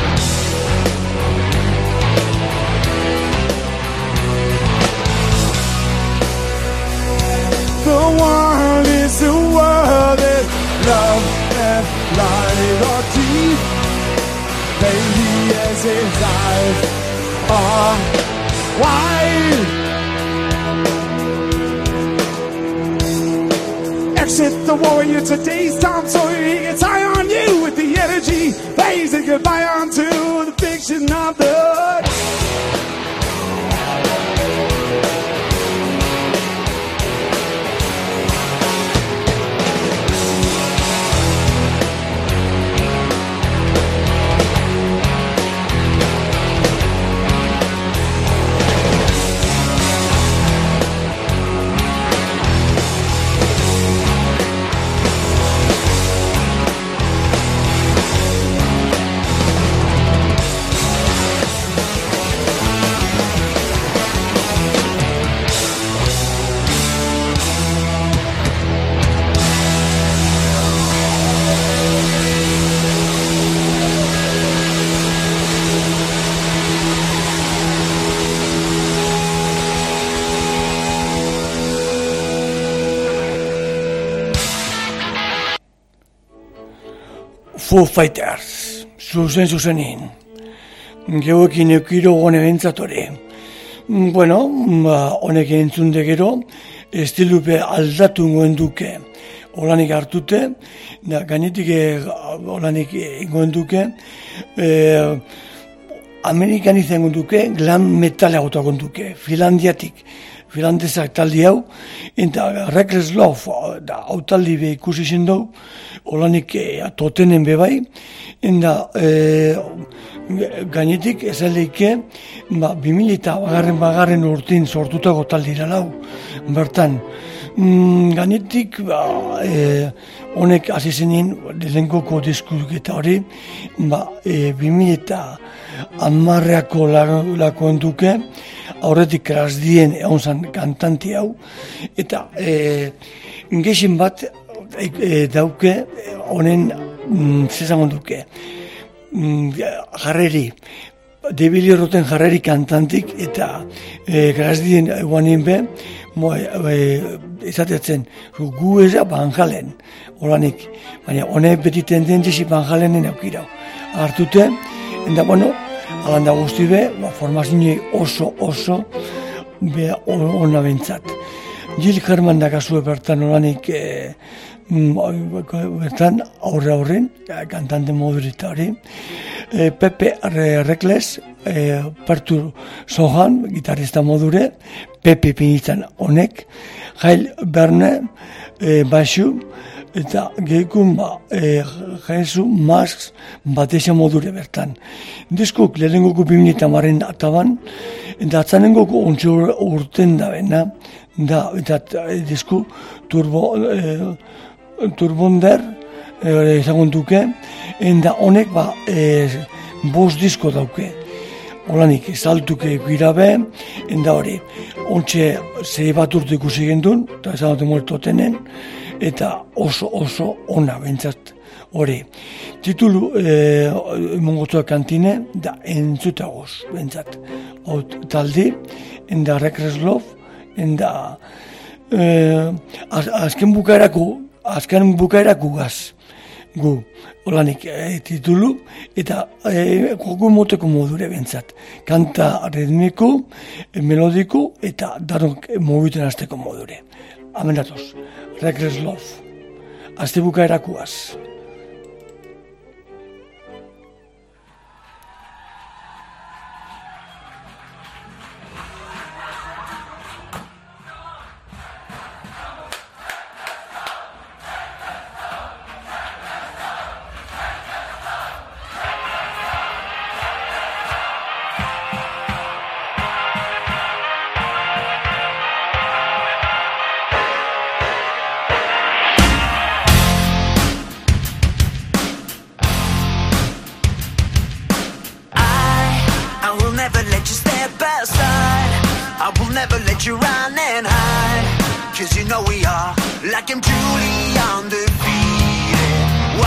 The one is the world that love and light are deep. Baby, as his eyes are wide. Exit the warrior, today's Tom Sawyer. He gets high on you with the energy. Plays a goodbye on to the fiction of the hood. Foo Fighters, zuzenin. Geuekin eukiro gone bentzatore. Bueno, honek entzunde gero, estilupe aldatu ngoen duke. Olanik hartute, gainetik olanik ngoen duke, Amerikan izan duke, glam metala gotakon duke, Finlandesak taldi hau, eta Reckless Love, da hau taldi be ikusi zen dugu, olanik totenen bebai, eta gainetik ezaleike, 2000 urtin sortutako taldi lau, bertan. Gainetik, honek hasi zenin, lehenkoko diskuketa hori, 2010ko lakoen duke, aurretik krasdien egon zan kantanti hau, eta gexin bat dauke honen zezangon duke. Jarreri, Debili Roten jarreri kantantik, eta krasdien eguanin be, izatetzen, gu eza Van Halen, olanik, baina honek beti tendentzi Van Halenen aukirau. Hartute, eta bueno, alanda guzti be, formazioa oso ona bentzat. Jill Herman dakazue bertan olanik, bertan aurren, kantante modurita hori. Pepe Reckless, Pertur Sohan, gitarrista modure, Pepe Pinitzan honek, Jail Berne, Baixu, eta gehikun Jesu Masks batesa modure bertan. Diskuk lehenengoko 2010 ataban, eta atzanengoko ontsi urten da bena, eta disku Turbonder ezagun duke, eta honek bost disko dauke. Olanik, saltuke girabe, eta hori, ontsi zei bat urte ikusi gendun, eta ezagun muerto tenen, eta oso ona bentsat hori. Titulu mongotua kantine, da entzutagoz bentsat. Taldi, enda Reckless Love, enda azken bukaerako gaz. Gu, olanik titulu, eta joku moteko modure bentsat. Kanta ritmiko, melodiko, eta darok mobiten azteko modure. Amenatoz, Reckless Love, azte bukaerako gaz. You run and hide, 'cause you know we are like I'm truly undefeated.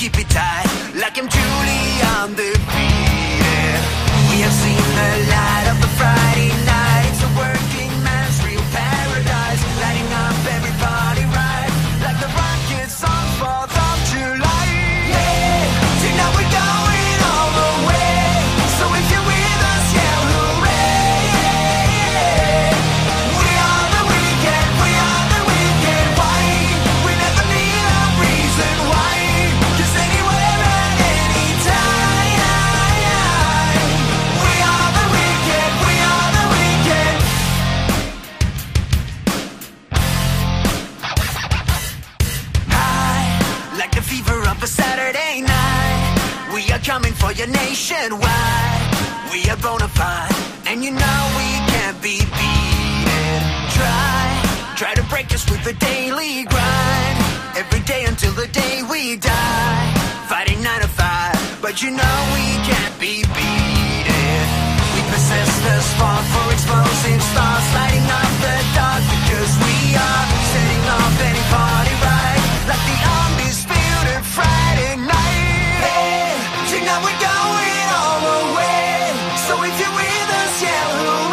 keep it tight, like I'm truly undefeated. We have seen the light of the Friday night. It's a working man's real paradise, lighting up everybody right, like the rockets on 4th of July. Yeah, tonight we're going all the way. So if you're with us, yell hooray! We are the weekend, we are the weekend. Why? We never need a reason why. 'Cause anywhere at any time, we are the weekend, we are the weekend. High, like the fever of a Saturday night. We are coming for your nationwide. We are bona fide, and you know we can't be beaten. Try to break us with the daily grind. Every day until the day we die. Fighting 9 to 5, but you know we can't be beaten. We possess the spark for explosive stars, lighting up the dark because we are setting off any party right, like the undisputed Friday night. Hey, tonight we're going all the way. So if you're with us, yell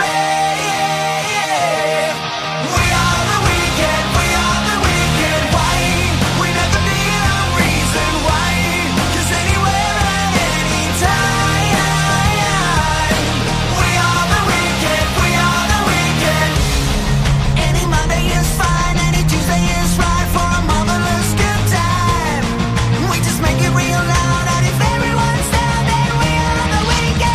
hooray! We are the weekend, we are the weekend. Why? We never need a reason why. 'Cause anywhere at any time, we are the weekend, we are the weekend. Any Monday is fine, any Tuesday is right for a marvelous good time. We just make it real loud, and if everyone's down, then we are the weekend.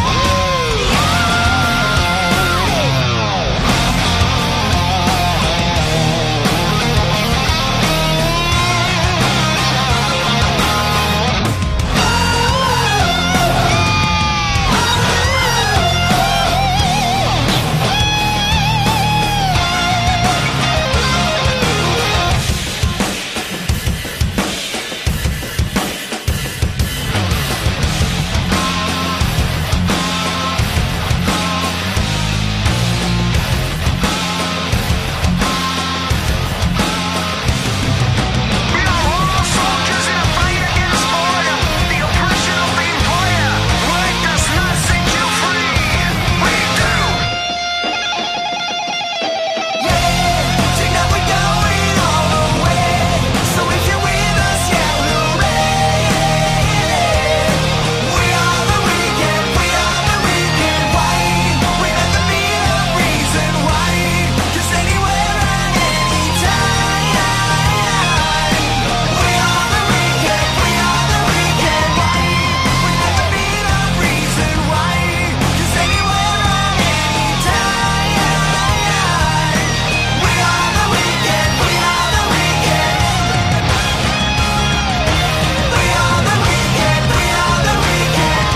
We are all soldiers in a fight against boredom, the oppression of the employer. Work does not set you free. We do. Yeah, tonight we're going all the way. So if you're with us, yell hooray! We are the weekend, we are the weekend. Why? We never need a reason why. 'Cause anywhere at any time, we are the weekend, we are the weekend. Why? We never need a reason why. 'Cause anywhere at any time, we are the weekend, we are the weekend. We are the weekend, we are the weekend.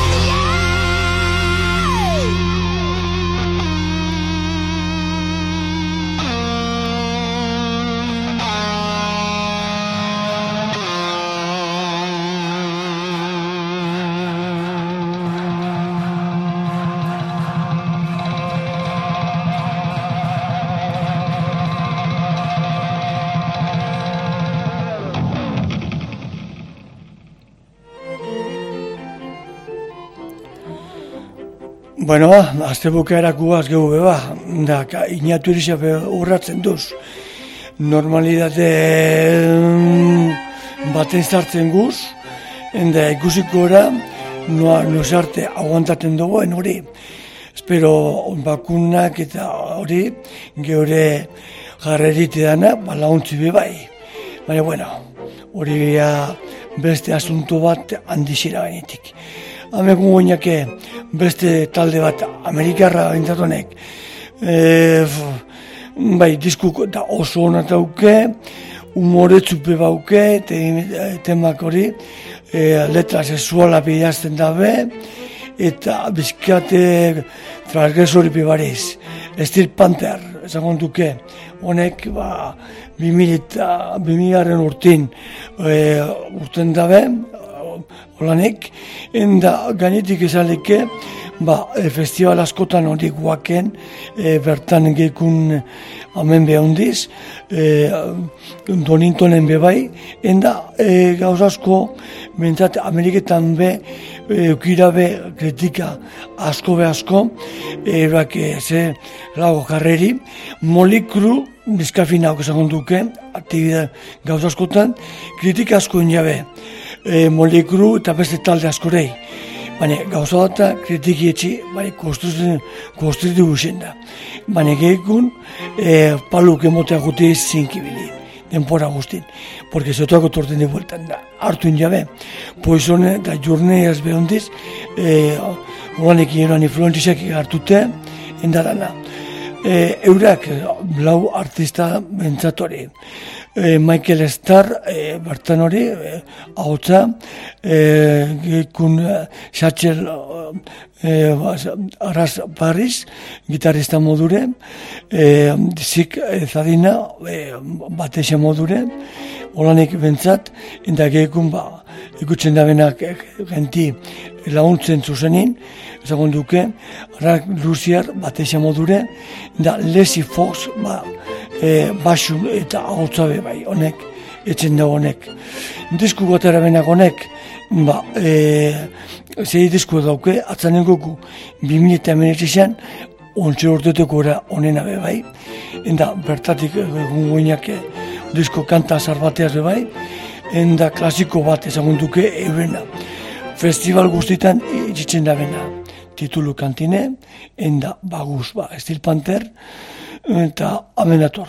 Bueno, azte bukaerakuaz gehu beba, da, inatu irizape urratzen duz. Normalidade baten zartzen guz, enda ikusiko ora, nozarte aguantaten dugu, hori. Espero bakunak eta hori, geure jarrerite dana, launtzi bebai. Baina, bueno, hori beste asunto bat handixera gainetik. Hamekun goinake beste talde bat Amerikarra bintzatonek, bai, diskuko da oso hona dauke, umoretzupe bauke, temak hori, letra sexuala bidazten dabe, eta bizkate transgresori bibariz. Steel Panther, esan duke, honek, 2000 urtin urten dabe, holanek, enda gainetik esaleke, festival askotan hori guaken, bertan gekun hemen behondiz, Donintonen bebai, enda gauz asko, bentsat Ameriketan eukira kritika asko erak ze lago karreri, molikru, bizkafina esan duke, aktibidad gauz askotan, kritika asko injabe, molikru eta beste talde askorei. Baina gauza bat kritiki etxi, konstruitu guzen da. Baina gehikun, paluk emotea gute zinkibili, denpora guztin. Porque zotuako torten de vueltan da. Hartun jabe, poizone eta jurne ez behondiz, uranek eran influentizak hartute, endarana. Eurak, lau artista bentsatori. Michael Starr, bertan hori, ahotsa, gekun Satchel Arras Paris, gitarrista modure, Zik Zadina, batexe modure, holanik bentsat, eta gekun ikutzen da benak genti laguntzen zuzenin, ezagun duke, Rak Lucier batexe modure, da Leslie Fox, basu eta ahotsabe honek, etzen da honek. Disku gotera benak honek, zei disku dauke, atzanen goku 2008an, ontsi urteteko ora onena bai, enda bertatik gungoinak disko kanta azar bateaz bai, enda klasiko bat ezagun duke eurena. Festival guztitan itxitzen da bena, titulu kantine, enda baguz, Steel Panther, eta amenator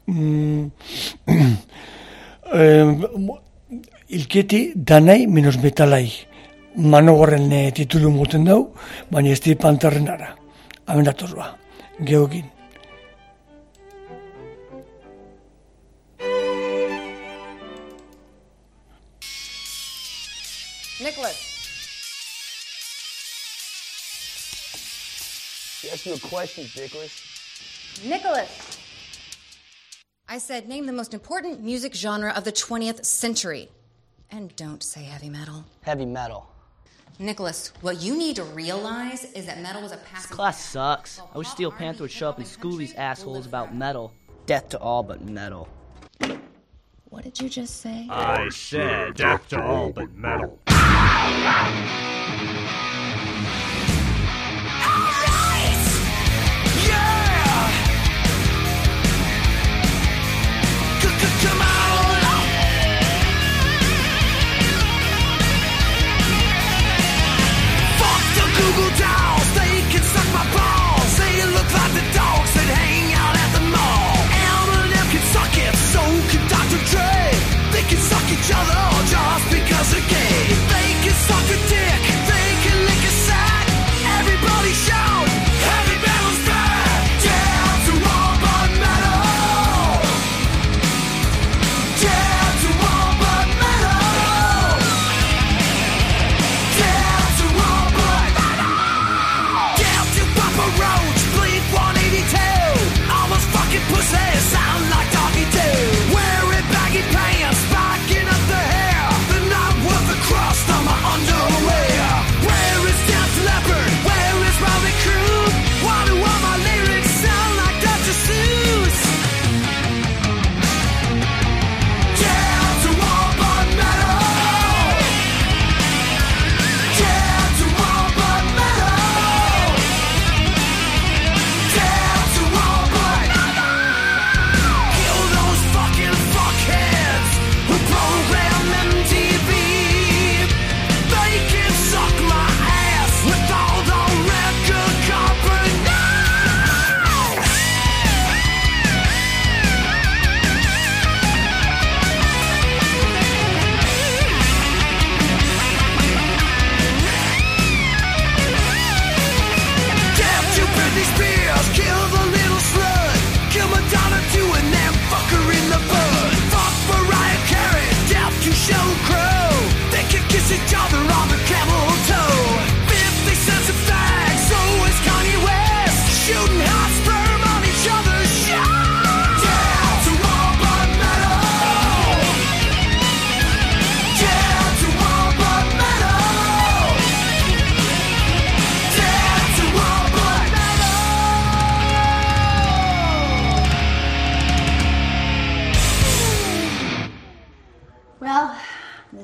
ilketi danai menos metalai. Manogorren titulu moten dau, baina Steel Pantherren ara. Amenator geokin. Nicholas. He asked you a question, Dickless. Nicholas. I said, name the most important music genre of the 20th century. And don't say heavy metal. Heavy metal. Nicholas, what you need to realize is that metal was a passing... This class sucks. I wish Steel Panther would show up and school these assholes about metal. Death to all but metal. What did you just say? I said death to all but metal. Google dolls, they can suck my balls. They look like the dogs that hang out at the mall. Eminem can suck it, so can Dr. Dre. They can suck each other just because they're gay. They can suck a dick, they can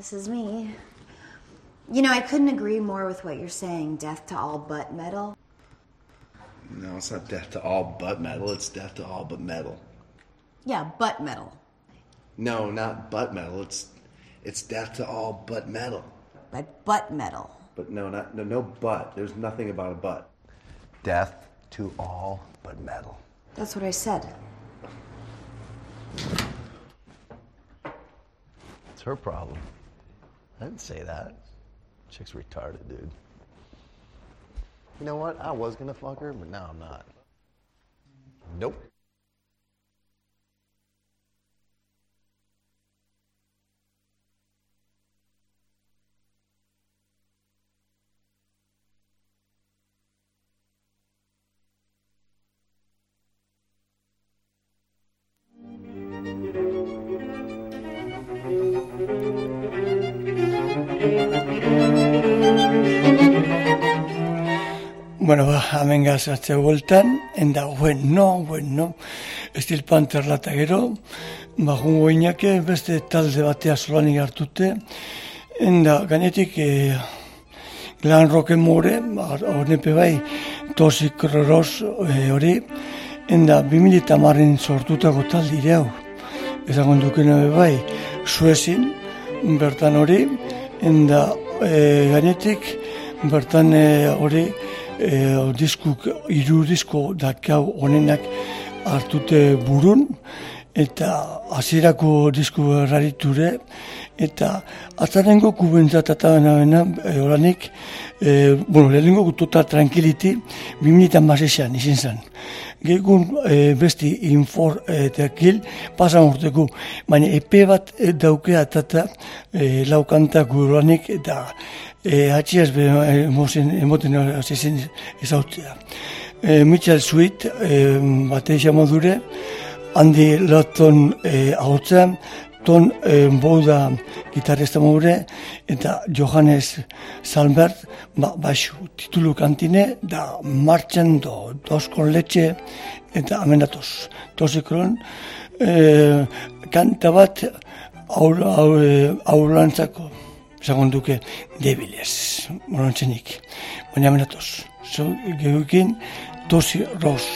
This is me. You know, I couldn't agree more with what you're saying. Death to all but metal. No, it's not death to all but metal. It's death to all but metal. Yeah, but metal. No, not but metal. It's death to all but metal. But metal. But no but. There's nothing about a but. Death to all but metal. That's what I said. It's her problem. I didn't say that. Chick's retarded, dude. You know what? I was gonna fuck her, but now I'm not. Nope. Bueno, hemen gazatze bueltan, enda, bueno, Steel Panther lata gero, jungo inake beste talde batea solanik hartute, enda, gainetik Glam Rock'n'More, hornepe bai, Toxic Roros hori, enda, 2010 sortutako talde ireu, ezagun dukene bai, Suezin, bertan hori, enda, gainetik, bertan hori, hiru disko dakau honenak hartute burun, eta hasierako disko rariture, eta atzarengo kubentzat eta oranik, lehenengo Total Tranquility 2016an izin zen. Gehiagun besti Infor eta Kill pasan urteko, baina EP bat daukea eta laukantak oranik eta hatxiaz emoten azizien ezautzea. Mitchell Sweet bateixa modure, Andy Lawton ahotza, Tom Bouda gitarrista modure, eta Johannes Salbert baixu titulu kantine, da martxan dos con leche, eta amenatoz. Tosikron, kanta bat aulantzako. Zagon duke debilez, morantzenik. Baina amenatoz. Gehukin, Tosi Ross.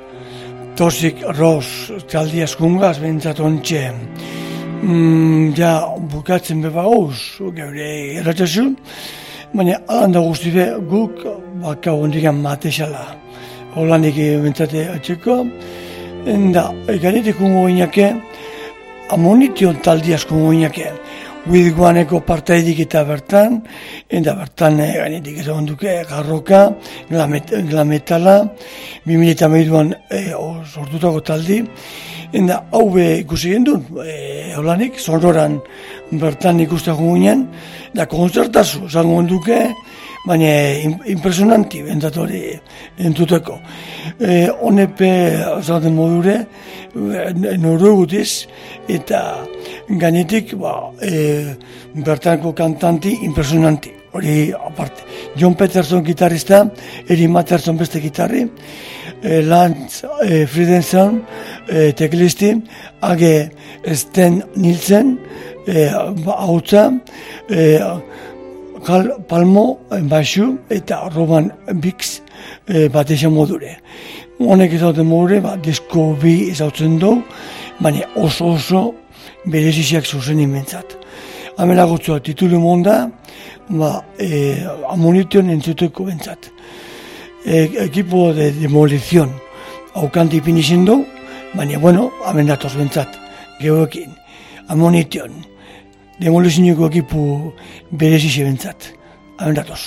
Toxic Rose taldi askungaz bentsat ontxe. Ja bukatzen beba gauz, geure erratxasun, baina alanda guzti be guk baka hondikan matexala. Holanik bentsate atxeko, enda gainetik ungo inake, Amonition taldi askungo inake. Widguaneko partaidik eta bertan, eta bertan gainetik ezagun duke, garroka, glametala, 2008an sortutako taldi, eta hau ikusi gendun, holanik, Sonoran bertan ikustago ginen, da konzertazu, zango duke, baina impresionanti, bentzat hori entuteko. Honepe, zaten modure, noro gutiz, eta gainetik, bertanko kantanti impresionanti, hori aparte. John Peterson gitarrista, Eddie Matterson beste gitarri, Lance Friedenson teklisti, Age Sten Nielsen, hautza, Carl Palmo baixu eta Roman Bix batexan modure. Honek ezauten modure, disko bi ezautzen dugu, baina oso bereziziak zuzen inbentzat. Hamela gotzua titulu monda, Amonition entzuteko bentzat. Ekipo de demolizion haukanti ipinizen dugu, baina hamen datoz bentzat, geoekin. Amonition. Demolizineko ekipu berezize bentzat. Hamen datoz.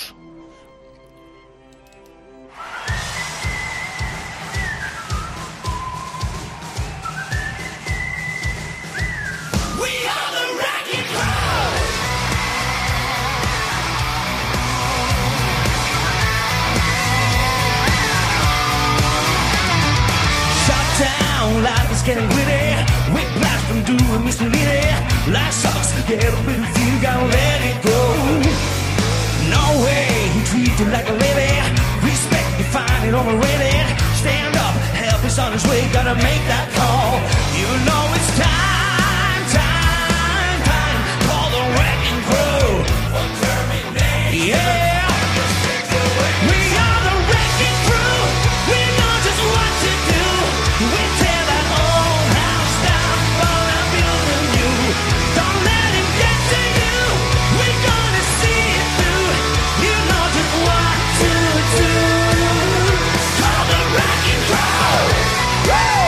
Life is getting gritty. We blast from doing misleading. Life sucks. Get a bit of feel, gotta let it go. No way, he treats you like a lady. Respect, you find it overrated. Stand up, help is on his way. Gotta make that call. You know it's time. Call the wrecking crew. For termination. Yeah. We are the wrecking crew. We know just what to do. We tear that old house down, but I'm building new. Don't let him get to you. We're gonna see it through. You know just what to do. Call the wrecking crew. Woo!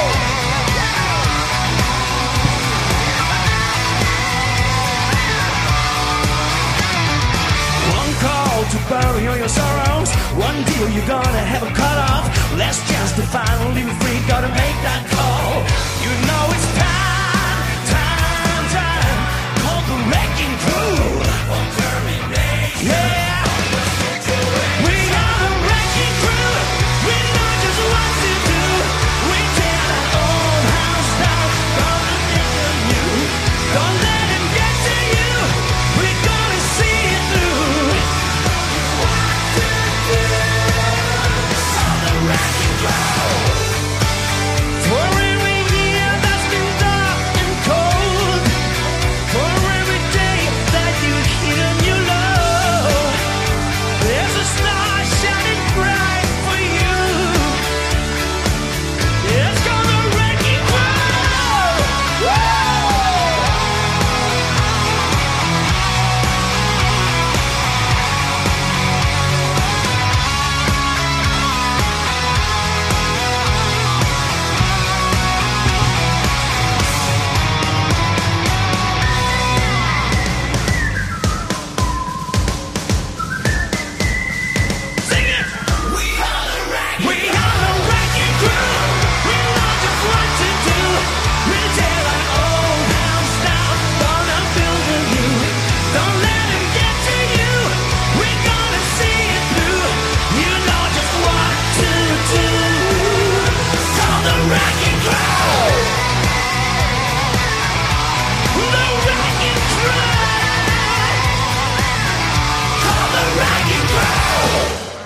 One call to bury all your sorrows. One deal, you're gonna have a cut off. Last chance to finally be free. Gotta make that call. You know it's time. Call the wrecking crew. For termination. Yeah. We are the wrecking crew. We know just what to do. We tear that old house down. Gonna make a new. Don't let him get to you. We're gonna see it through. What to do. Call the wrecking crew. For every year that's been dark and cold, for every day that you hit a new low, there's a star shining bright for you. It's called the wrecking crew. Woo! Sing it! We are the wrecking crew. We know just what to do. We'll tear that old house down, gonna build a new. Don't let him get to you. We're gonna see it through. You know just what to do. Call the wrecking crew. The wrecking crew. Call the wrecking crew.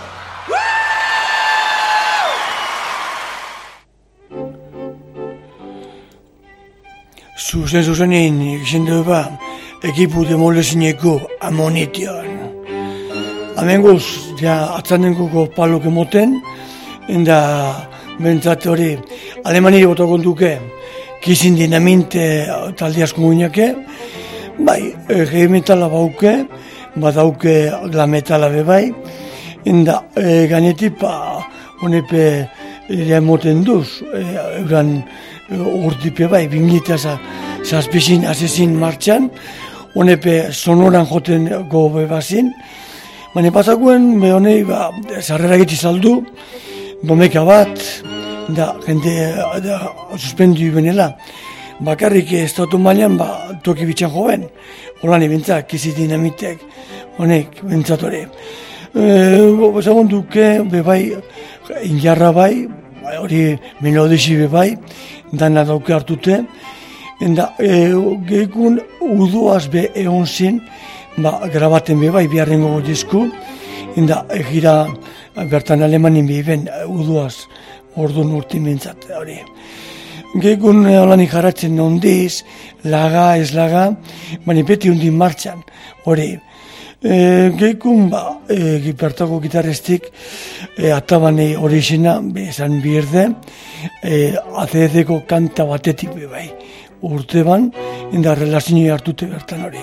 Zuzenin izen dugu ekipu demolezineko Amonition. Hemen guz, ja atzanenguko palok emoten, eta bentsat hori, Alemani botokon duke, Kissing Dynamite talde asko muinake, bai, heavy metala bauke, badauke glam metala bebai, enda gainetik honepe emoten duz, euran urtipe bai, 2007 azezin martxan, honepe sonoran joten gobe bazin, baina pasakuen, honei, sarrera geti saldu, domeka bat, da, jende, suspendu benela, bakarrik estatu mailan, toki bitxan joven, holan ebentzak, Kissing Dynamitek, honek, bentsat hori. Zagon duke, bebai, injarra bai, hori melodisi bebai, dana dauke hartute, enda, gehikun uduaz be egon zin, grabaten bebai, biharrengo disku, enda, gira, bertan Alemanin behiben uduaz, orduan urtin bintzat, hori. Gehikun holanik jarratzen ondiz, laga, ez laga, baina beti undin martxan, hori. Gehikun, bertako gitarrestik, atabanei hori izena, esan bierde, ACDC-ko kanta batetik bebai. Urte ban, enda relazioi hartute bertan hori.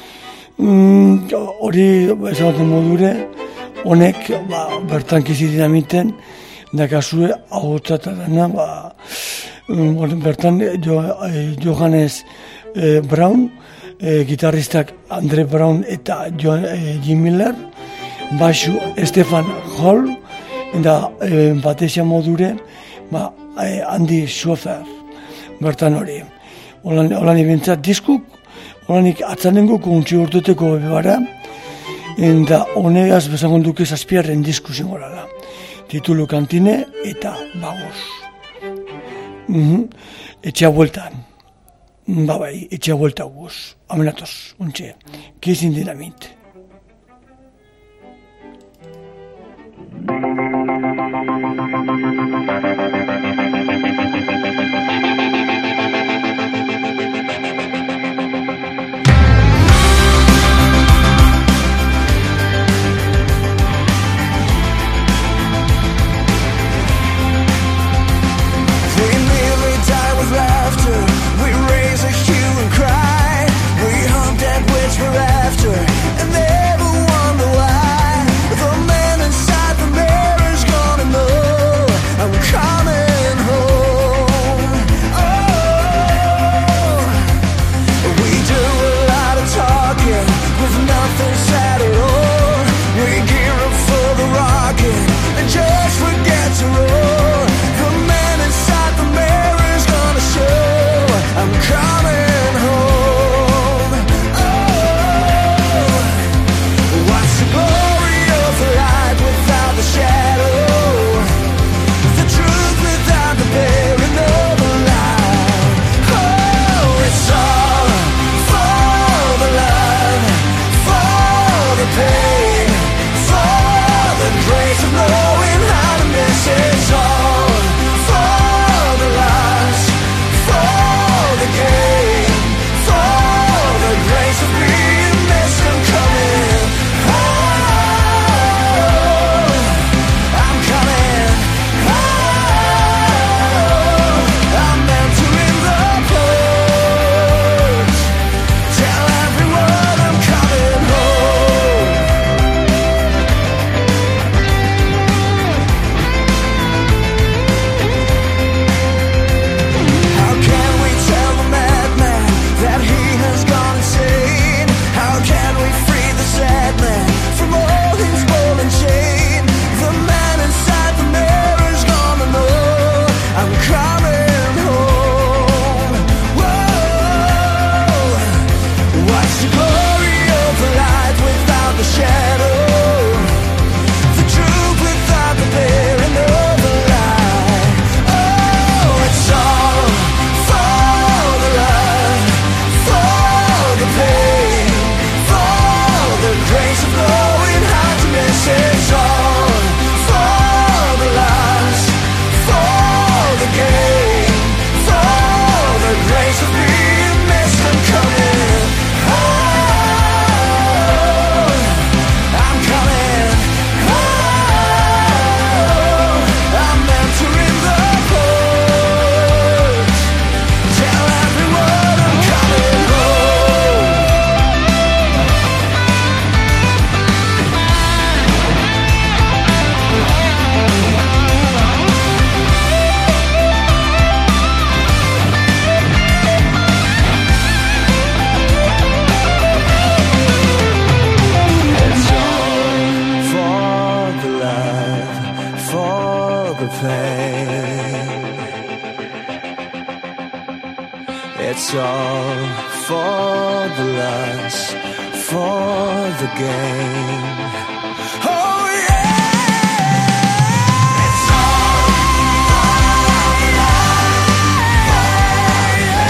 Hori, esaten modure, honek, bertan Kissing Dynamiten, dakazue, ahotzatadana, bertan Johannes Brown, gitarristak Andre Brown eta Jim Miller, baixu Stefan Hall, eta batexia modure, Andy Schoffer, bertan hori. Holan ebentzat diskuk, holanik atzanengo kuntzi urteteko bebara, eta honegaz bezangon duke zazpiarren disku zingorala. Titulu Kantine eta Bagoz. Etxea bueltan. Bai, etxea buelta guz. Amenatoz, ontxe. Kissing Dynamite. After, and never wonder why the man inside the mirror It's all for the lust, for the gain. Oh yeah! It's all for the lust, for the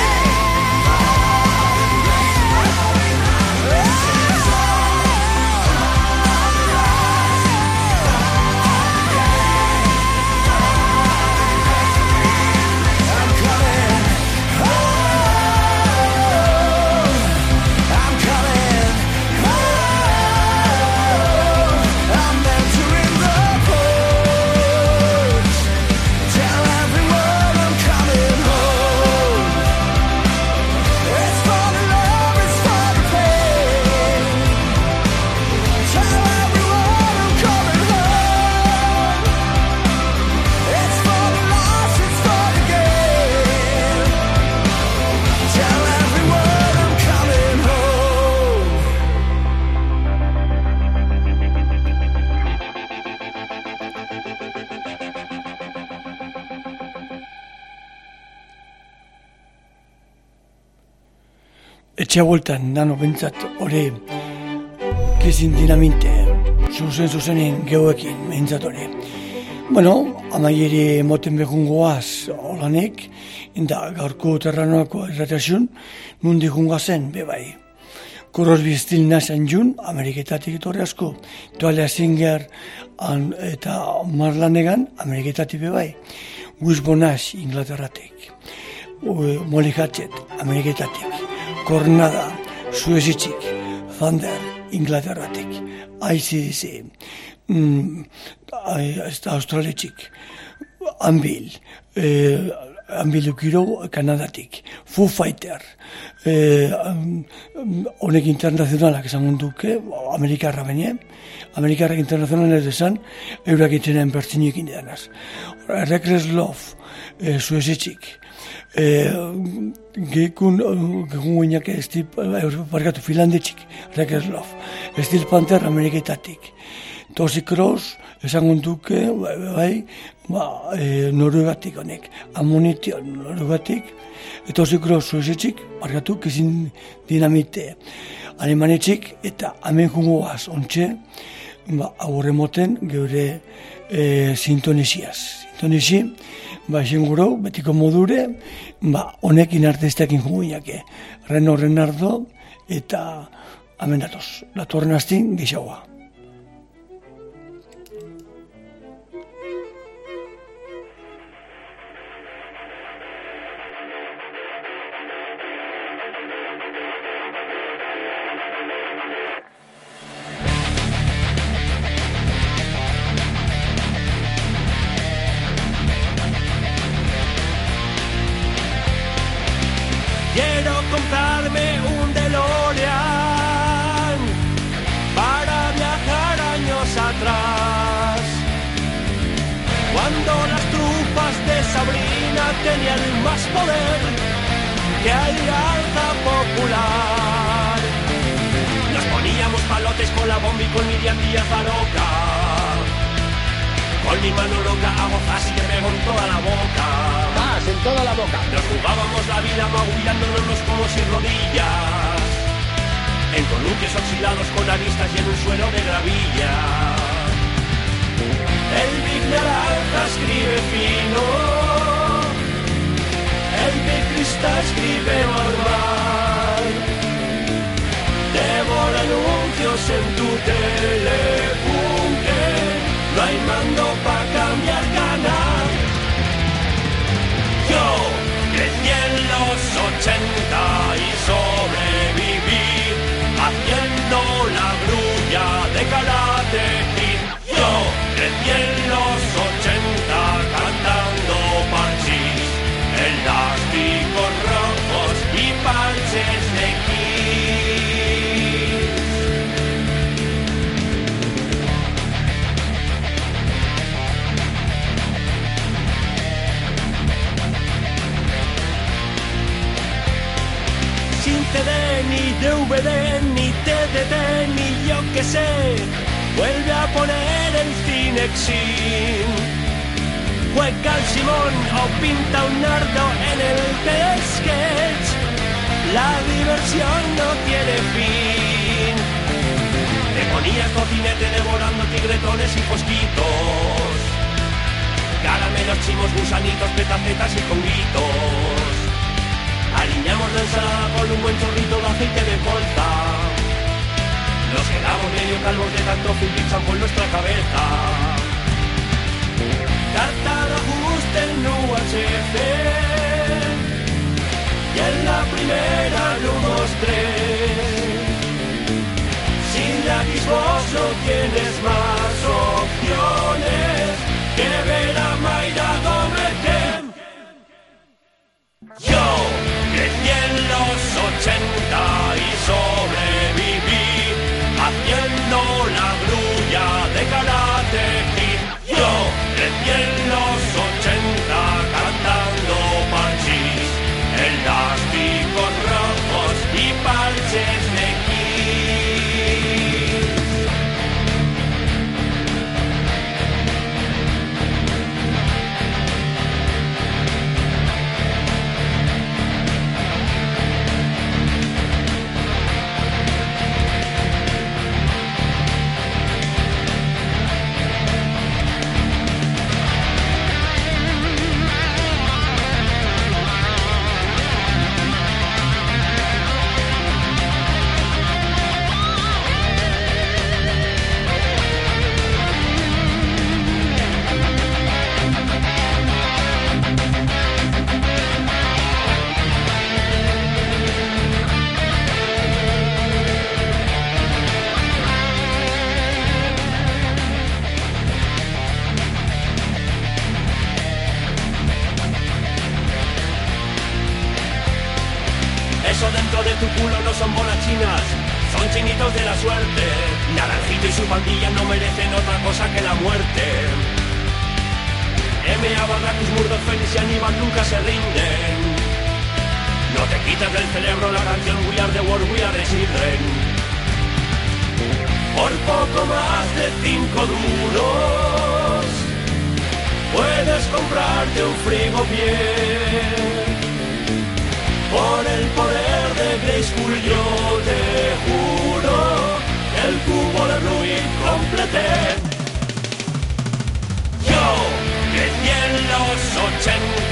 Etxea bueltan, nano bentsat, hori Krizin Dinamite, zuzen geuekin, bentsat hori. Bueno, amaieri moten behungoaz olanek, inda gaurko terranoako erratasun, nundi jungazen, bebai. Crosby, Stills, Nash & Young, Ameriketatik etorri asko, Toalia Singer eta Marlanegan, Ameriketatik bebai. Wishbone Ash, Inglaterratik. Molly Hatchet, Ameriketatik. Kornada, Suezitzik, Thunder, Inglaterratik, ICDC, Australiatik, Anvil, Anvil Ukiro, Kanadatik, Foo Fighter, honek internazionalak esan munduke, Amerikarra bine, Amerikarrak internazionalak esan, eurak itzenean pertsinekin edanaz. Reckless Love, Suezitzik, Gekun guinak barkatu Finlandetxik, Reckless Love, Steel Panther Ameriketatik, Toxic Cross, esan duke, Noruegatik honek, Ammunition Noruegatik, Toxic Cross Suezitxik, barkatu, Krizin Dinamite Alemanetxik, eta hemen jungoaz ontxe, aurre moten geure sintonesiaz. Sintonesi, esenguro, betiko modure, honekin artestekin juguinake. Reno Renardo eta amendatoz. Latorren hastin gixaua. Quiero comprarme un DeLorean para viajar años atrás, cuando las tropas de Sabrina tenían más poder que Alianza Popular. Nos poníamos palotes con la bomba y con Miriam Díaz la loca, con mi mano loca hago fácil y te pego en toda la boca. Más, en toda la boca. Nos jugábamos la vida magullándonos como sin rodillas, en columpios oxidados con aristas y en un suelo de gravilla. El Big Naranja escribe fino, el Big Cristal escribe normal. Devora anuncios en tu telefunke, no hay mando pa' cambiar canal. Yo crecí en los 80 y sobreviví haciendo la grulla de Karate Kid. Yo crecí en los 80 cantando parchís, elásticos rojos y parches de Kiss. Sin CD, ni DVD, ni TDT, ni yo que sé, vuelve a poner el Cinexin. Juega al Simón o pinta un nardo en el sketch. la diversión no tiene fin. Demonías, cocinete, devorando tigretones y fosquitos, caramelos, chimos, gusanitos, petacetas y conguitos. Aliñamos la ensalada con un buen chorrito de aceite de colza. Nos quedamos medio calvos de tanto film y champú en nuestra cabeza. Carta de ajuste en UHF, y en la primera lo mostré. Sin la Xbox no tienes más opciones que ver a Mayra Gómez. Yo crecí en los 80 y sobreviví haciendo la grulla de Karate Kid. Yo crecí en los 80 cantando parchís, elásticos rojos y parches de Kiss. Eso dentro de tu culo no son bolas chinas, son chinitos de la suerte. Naranjito y su pandilla no merecen otra cosa que la muerte. M.A. Barracus, Murdoch, Félix y Aníbal nunca se rinden. No te quitas del cerebro la canción We Are the World, We Are the Children. Por poco más de 5 duros puedes comprarte un frigopié. Por el poder de Grayskull yo te juro, el cubo de Rubik completé. Yo crecí en los 80